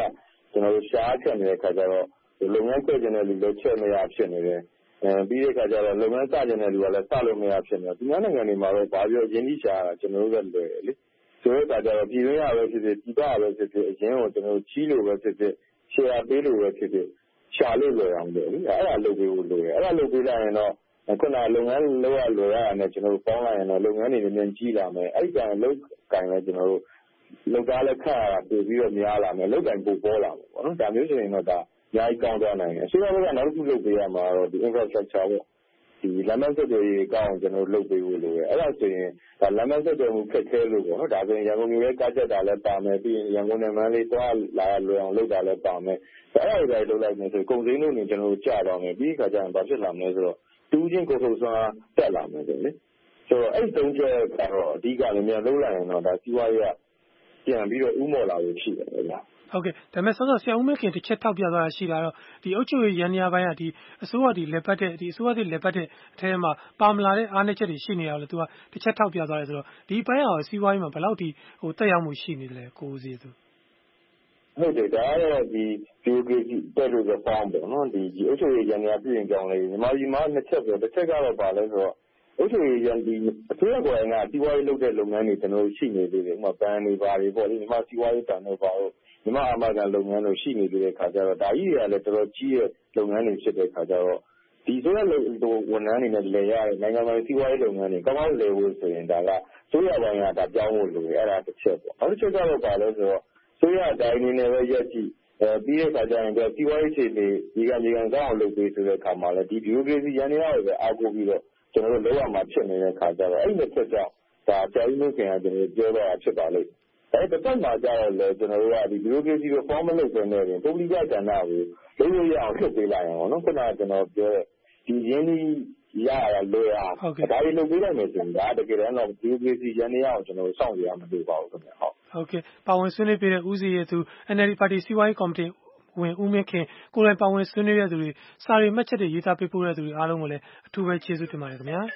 ကျွန်တော်တို့ရှားချက်နေတဲ့ခါကျတော့လုပ်ငန်းခွဲကျင်တဲ့လူလည်းချက်မရဖြစ်နေတယ်အဲပြီးတဲ့ခါကျတော့လုပ်ငန်းစကျင်တဲ့လူကလည်းစလို့မရဖြစ်နေတယ်ဒီနိုင်ငံတွေမှာတော့ဘာပြောရင်းနှီးရှားတာကျွန်တော်တို့လည်းလွယ်တယ်လေဆိုတော့ဒါကြတော့ပြည်တွင်းရပဲဖြစ်ဖြစ်ပြည်ပရပဲဖြစ်ဖြစ်အရင်ကကျွန်တော်တို့ကြီးလို့ပဲဖြစ်ဖြစ်ရှယ်ယာပေးလို့ပဲဖြစ်ဖြစ်ရှာလို့လွယ်အောင်လေအဲ့ဒါလုပ်ပေးဖို့လိုတယ်အဲ့ဒါလုပ်ပေးလိုက်ရင်တော့ခုနလုပ်ငန်းလုပ်ရလွယ်ရတာနဲ့ကျွန်တော်တို့ပေါင်းလိုက်ရင်တော့လုပ်ငန်းတွေမြန်ကြီးလာမယ်အဲ့ဒီကံလုပ်ကံလည်းကျွန်တော်တို့လုပ်သားလည်းခက်ရတာပို့ပြီးတော့များလာမယ်လုပ်ကံပို့ပေါ်လာမယ်ပေါ့နော်ဒါမျိုးဆိုရင်တော့ဒါအများကြီးကောင်းသွားနိုင်တယ်အစိုးရဘက်ကနောက်တစ်ခုလုပ်ပေးရမှာတော့ဒီ infrastructure ပေါ့ဒီလမ်းမဆက်သွယ်ရေးကောင်းကျွန်တော်လုပ်ပေးဖို့လိုတယ်အဲ့ဒါဆိုရင်ဒါလမ်းမဆက်သွယ်မှုခက်ခဲလို့ပေါ့နော်ဒါဆိုရင်ရန်ကုန်မြို့ရဲ့ကားချက်တာလည်းပါမယ်ပြီးရင်ရန်ကုန်နဲ့မန္တလေးသွားလာလွယ်အောင်လုပ်တာလည်းပါမယ်အဲ့ဒါတွေလုပ်လိုက်မယ်ဆိုကုန်စည်နှုန်းတွေကျွန်တော်တို့ကျသွားမယ်ပြီးခါကျရင်ဘာဖြစ်လာမလဲဆိုတော့တူးချင်းကိုထုတ်စွာတက်လာမယ်တဲ့လေဆိုတော့အဲ့သုံးချက်ကတော့အဓိကလည်းမြန်လုပ်လိုက်ရင်တော့ဒါစီးပွားရေးကပြန်ပြီးတော့ဥမော်လာလို့ရှိတယ်ဗျာဟုတ်ကဲ့ဒါပေမဲ့ဆောစောဆရာဦးမခင်တစ်ချက်ထောက်ပြသွားတာရှိတာတော့ဒီအုပ်ချုပ်ရေးရန်ရာပိုင်းကဒီအစိုးရဒီလက်ပတ်တဲ့ဒီအစိုးရဒီလက်ပတ်တဲ့အထဲမှာပါမလာတဲ့အားနည်းချက်တွေရှိနေအောင်လို့သူကတစ်ချက်ထောက်ပြသွားတယ်ဆိုတော့ဒီပိုင်းအောင်စီးပွားရေးမှာဘယ်လောက်ဒီဟိုတက်ရောက်မှုရှိနေတယ်လဲကိုဦးစီသူဟုတ်တယ်ဒါကတော့ဒီ bureaucracy တက်လို့ဆိုပေါင်းပေါ့နော်ဒီဒီအုပ်ချုပ်ရေးရန်ရာပြည်ရင်ကြောင်းလေးမြန်မာပြည်မှာနှစ်ချက်ပဲတစ်ချက်ကတော့ပါလဲဆိုတော့အုပ်ချုပ်ရေးရန်ဒီအစိုးရကိုယ်တိုင်ကစီးပွားရေးလုပ်တဲ့လုပ်ငန်းတွေကျွန်တော်ရှိနေသေးတယ်ဥပမာဘဏ်တွေပါတွေပေါ့လေမြန်မာစီးပွားရေးဘဏ်တွေပါတော့မြန်မာအာမခံလုပ်ငန်းတွေရှိနေသေးတဲ့ခါကျတော့ဒါကြီးတွေကလည်းတော်တော်ကြီးရဲ့လုပ်ငန်းတွေဖြစ်တဲ့ခါကျတော့ဒီဆိုရလို့ဝန်ထမ်းတွေနဲ့လည်ရတဲ့နိုင်ငံပိုင်စီးပွားရေးလုပ်ငန်းတွေကောင်းကောင်းလည်ဖို့ဆိုရင်ဒါကဆိုရပိုင်းကဒါပြောင်းဖို့လိုတယ်အဲ့ဒါတစ်ချက်ပေါ့နောက်တစ်ချက်ကတော့ပါလဲဆိုတော့ဆိုရတိုင်းနေနဲ့ပဲရက်ကြည့်အဲပြီးတဲ့ခါကျရင်စီးပွားရေးခြေတွေဒီကမြေကန်ကောင်းအောင်လုပ်ပေးဆိုတဲ့ခါမှာလည်းဒီ bureaucracy ရန်ရရပဲအားကိုးပြီးတော့ကျွန်တော်တို့လောက်ရမှာဖြစ်နေတဲ့ခါကျတော့အဲ့ဒီတစ်ချက်ကြောင့်ဒါကြာကြီးလို့ခင်ဗျာကျွန်တော်ပြောတော့တာဖြစ်ပါလိမ့်အဲ့ဒီတစ်မှာကြာတော့လေကျွန်တော်တို့ကဒီ bureaucracy ကို form မလုပ်ဘဲနဲ့ပြင်ပုဂ္ဂလိကကဏ္ဍကိုလုပ်လို့ရအောင်လုပ်ပေးလိုက်အောင်နော်ခုနကကျွန်တော်ပြောတဲ့ဒီရင်းနှီးရရလွယ်အောင်ဒါတွေလုပ်ပေးလိုက်မယ်ဆိုရင်ဒါတကယ်တမ်းတော့ bureaucracy ရန်နေရအောင်ကျွန်တော်စောင့်ကြရမလို့ပါဘူးခင်ဗျဟုတ်ဟုတ်ကဲ့ပါဝင်ဆွေးနွေးပေးတဲ့ဦးစီးရဲ့သူ N L D ပါတီစီးပွားရေးကော်မတီဝင်ဦးမင်းခင်ကိုယ်တိုင်ပါဝင်ဆွေးနွေးရတဲ့သူတွေစာရီမှတ်ချက်တွေရေးသားပေးပို့တဲ့သူတွေအားလုံးကိုလည်းအထူးပဲကျေးဇူးတင်ပါတယ်ခင်ဗျာ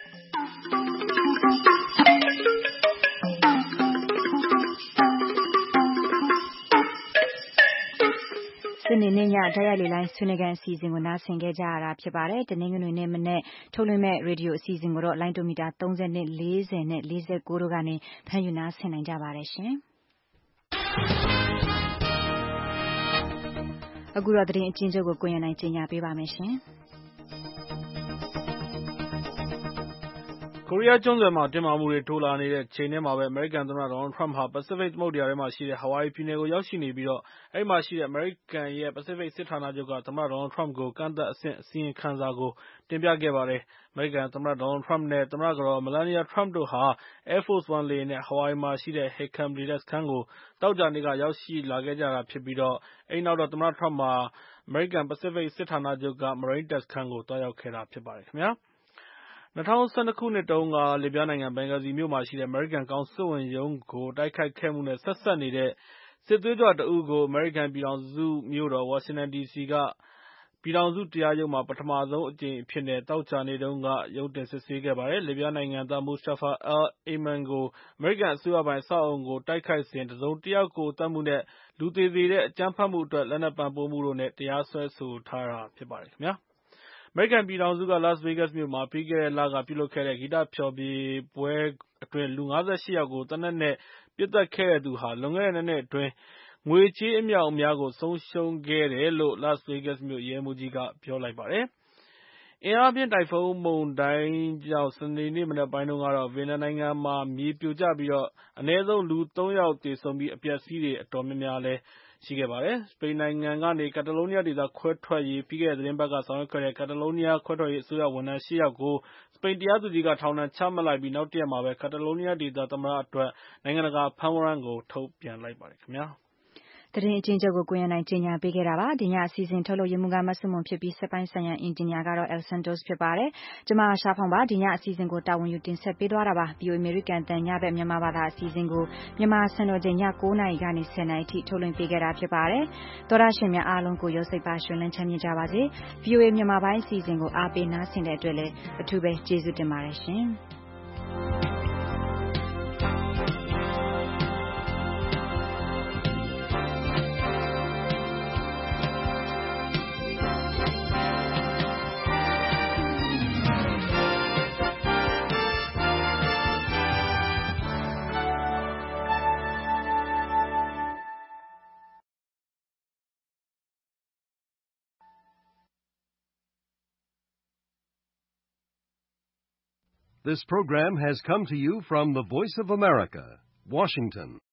စနေနေ့ညဓာတ်ရိုက်လေလိုင်းဆွေးနွေးခန်းအစီအစဉ်ကိုနားဆင်ခဲ့ကြရတာဖြစ်ပါတယ်။တနင်္ဂနွေနေ့မနေ့ထုတ်လွှင့်မဲ့ရေဒီယိုအစီအစဉ်ကိုတော့လိုင်းဒိုမီတာသုံး၂ ၄၀နဲ့၄၉တို့ကနေဖမ်းယူနားဆင်နိုင်ကြပါတယ်ရှင်။အခုတော့သတင်းအကျဉ်းချုပ်ကိုကိုရန်နိုင်ကြီးညာပေးပါမယ်ရှင်။ကိုရီးယားကျွန်းဆွယ်မှာတင်းမာမှုတွေတိုးလာနေတဲ့ချိန်ထဲမှာပဲအမေရိကန်သမ္မတဒေါ်နယ်ထရမ့်ဟာပစိဖိတ်သမုဒ္ဒရာထဲမှာရှိတဲ့ဟာဝိုင်ယီပြည်နယ်ကိုရောက်ရှိနေပြီးတော့အဲဒီမှာရှိတဲ့အမေရိကန်ရဲ့ပစိဖိတ်စစ်ဌာနချုပ်ကသမ္မတဒေါ်နယ်ထရမ့်ကိုကန့်သတ်အဆင့်အစီရင်ခံစာကိုတင်ပြခဲ့ပါတယ်။အမေရိကန်သမ္မတဒေါ်နယ်ထရမ့်နဲ့သမ္မတကတော် Melania Trump တို့ဟာ Air Force One လေယာဉ်နဲ့ဟာဝိုင်ယီမှာရှိတဲ့ Hickam လေတပ်စခန်းကိုသောကြာနေ့ကရောက်ရှိလာခဲ့ကြတာဖြစ်ပြီးတော့အဲဒီနောက်တော့သမ္မတထရမ့်ဟာအမေရိကန်ပစိဖိတ်စစ်ဌာနချုပ်ကမရိန်းတပ်စခန်းကိုသွားရောက်ခဲ့တာဖြစ်ပါတယ်ခင်ဗျာ။၂၀၁၂ခုနှစ်တုန်းကလစ်ဗျားနိုင်ငံဘင်ဂါဇီမြို့မှာရှိတဲ့အမေရိကန်ကောင်စစ်ဝန်ရုံးကိုတိုက်ခိုက်ခဲ့မှုနဲ့ဆက်စပ်နေတဲ့စစ်သွေးကြွတဦးကိုအမေရိကန်ပြည်ထောင်စုမြို့တော်ဝါရှင်တန်ဒီစီကပြည်ထောင်စုတရားရုံးမှာပထမဆုံးအကြိမ်အဖြစ်နဲ့သောကြာနေ့တုန်းကရုံးတင်စစ်ဆေးခဲ့ပါတယ်။လစ်ဗျားနိုင်ငံသား Mustafa al-Aman ကိုအမေရိကန်အစိုးရပိုင်အဆောက်အအုံကိုတိုက်ခိုက်စဉ်တစုံတယောက်ကိုသတ်မှုနဲ့လူသေစေတဲ့အကြမ်းဖက်မှုအတွက်လက်နက်ပံ့ပိုးမှုတို့နဲ့တရားစွဲဆိုထားတာဖြစ်ပါတယ်ခင်ဗျာ။အမေရိကန်ပြည်ထောင်စုက Las Vegas မြို့မှာပြီးခဲ့တဲ့လကပြုလုပ်ခဲ့တဲ့ဂီတဖျော်ဖြေပွဲအတွင်းလူ ၅၈ ယောက်ကိုသေနတ်နဲ့ပစ်သတ်ခဲ့တဲ့သူဟာလွန်ခဲ့တဲ့နှစ်နှစ်အတွင်းငွေကြေးအမြောက်အများကိုဆုံးရှုံးခဲ့တယ်လို့ Las Vegas မြို့ရဲမှူးကြီးကပြောလိုက်ပါတယ်။အင်အားပြင်းတိုင်ဖုန်းမုန်တိုင်းကြောင့်စနေနေ့မနက်ပိုင်းတုန်းကတော့ဗီယက်နမ်နိုင်ငံမှာမြေပြိုကျပြီးတော့အနည်းဆုံးလူသုံးယောက်သေဆုံးပြီးအပျက်အစီးတွေအတော်များများလည်းရှိခဲ့ပါတယ်။စပိန်နိုင်ငံကနေကက်တလိုနီးယားဒေသခွဲထွက်ရေးပြီးခဲ့တဲ့သတင်းပတ်ကဆောင်ရွက်ခဲ့တဲ့ကက်တလိုနီးယားခွဲထွက်ရေးအစိုးရဝန်ထမ်း ၈ ယောက်ကိုစပိန်တရားသူကြီးကထောင်ဒဏ်ချမှတ်လိုက်ပြီးနောက်တရက်မှာပဲကက်တလိုနီးယားဒေသသမ္မတအတွက်နိုင်ငံတကာဖမ်းဝရမ်းကိုထုတ်ပြန်လိုက်ပါတယ်ခင်ဗျာ။သတင်းအကျဉ်းချုပ်ကိုကိုရန်နိုင်ကြီးညာပေးခဲ့တာပါဒီညအစီအစဉ်ထုတ်လုပ်ရမှုကမဆုမွန်ဖြစ်ပြီးစက်ပိုင်းဆိုင်ရာအင်ဂျင်နီယာကတော့ El Santos ဖြစ်ပါတယ်ကျွန်မရှားဖောင်ပါဒီညအစီအစဉ်ကိုတာဝန်ယူတင်ဆက်ပေးသွားတာပါ ဗီအိုအေ American တန်ညဘက်မြန်မာဘာသာအစီအစဉ်ကိုမြန်မာစံတော်ချိန်ည၉နာရီကနေ၁၀နာရီထိထုတ်လွှင့်ပေးခဲ့တာဖြစ်ပါတယ်သောရရှင်များအားလုံးကိုရောစိတ်ပါရှင်လန်းချမ်းမြေ့ကြပါစေ ဗီအိုအေ မြန်မာပိုင်းအစီအစဉ်ကိုအားပေးနားဆင်တဲ့အတွက်လည်းအထူးပဲကျေးဇူးတင်ပါတယ်ရှင် This program has come to you from the Voice of America, Washington.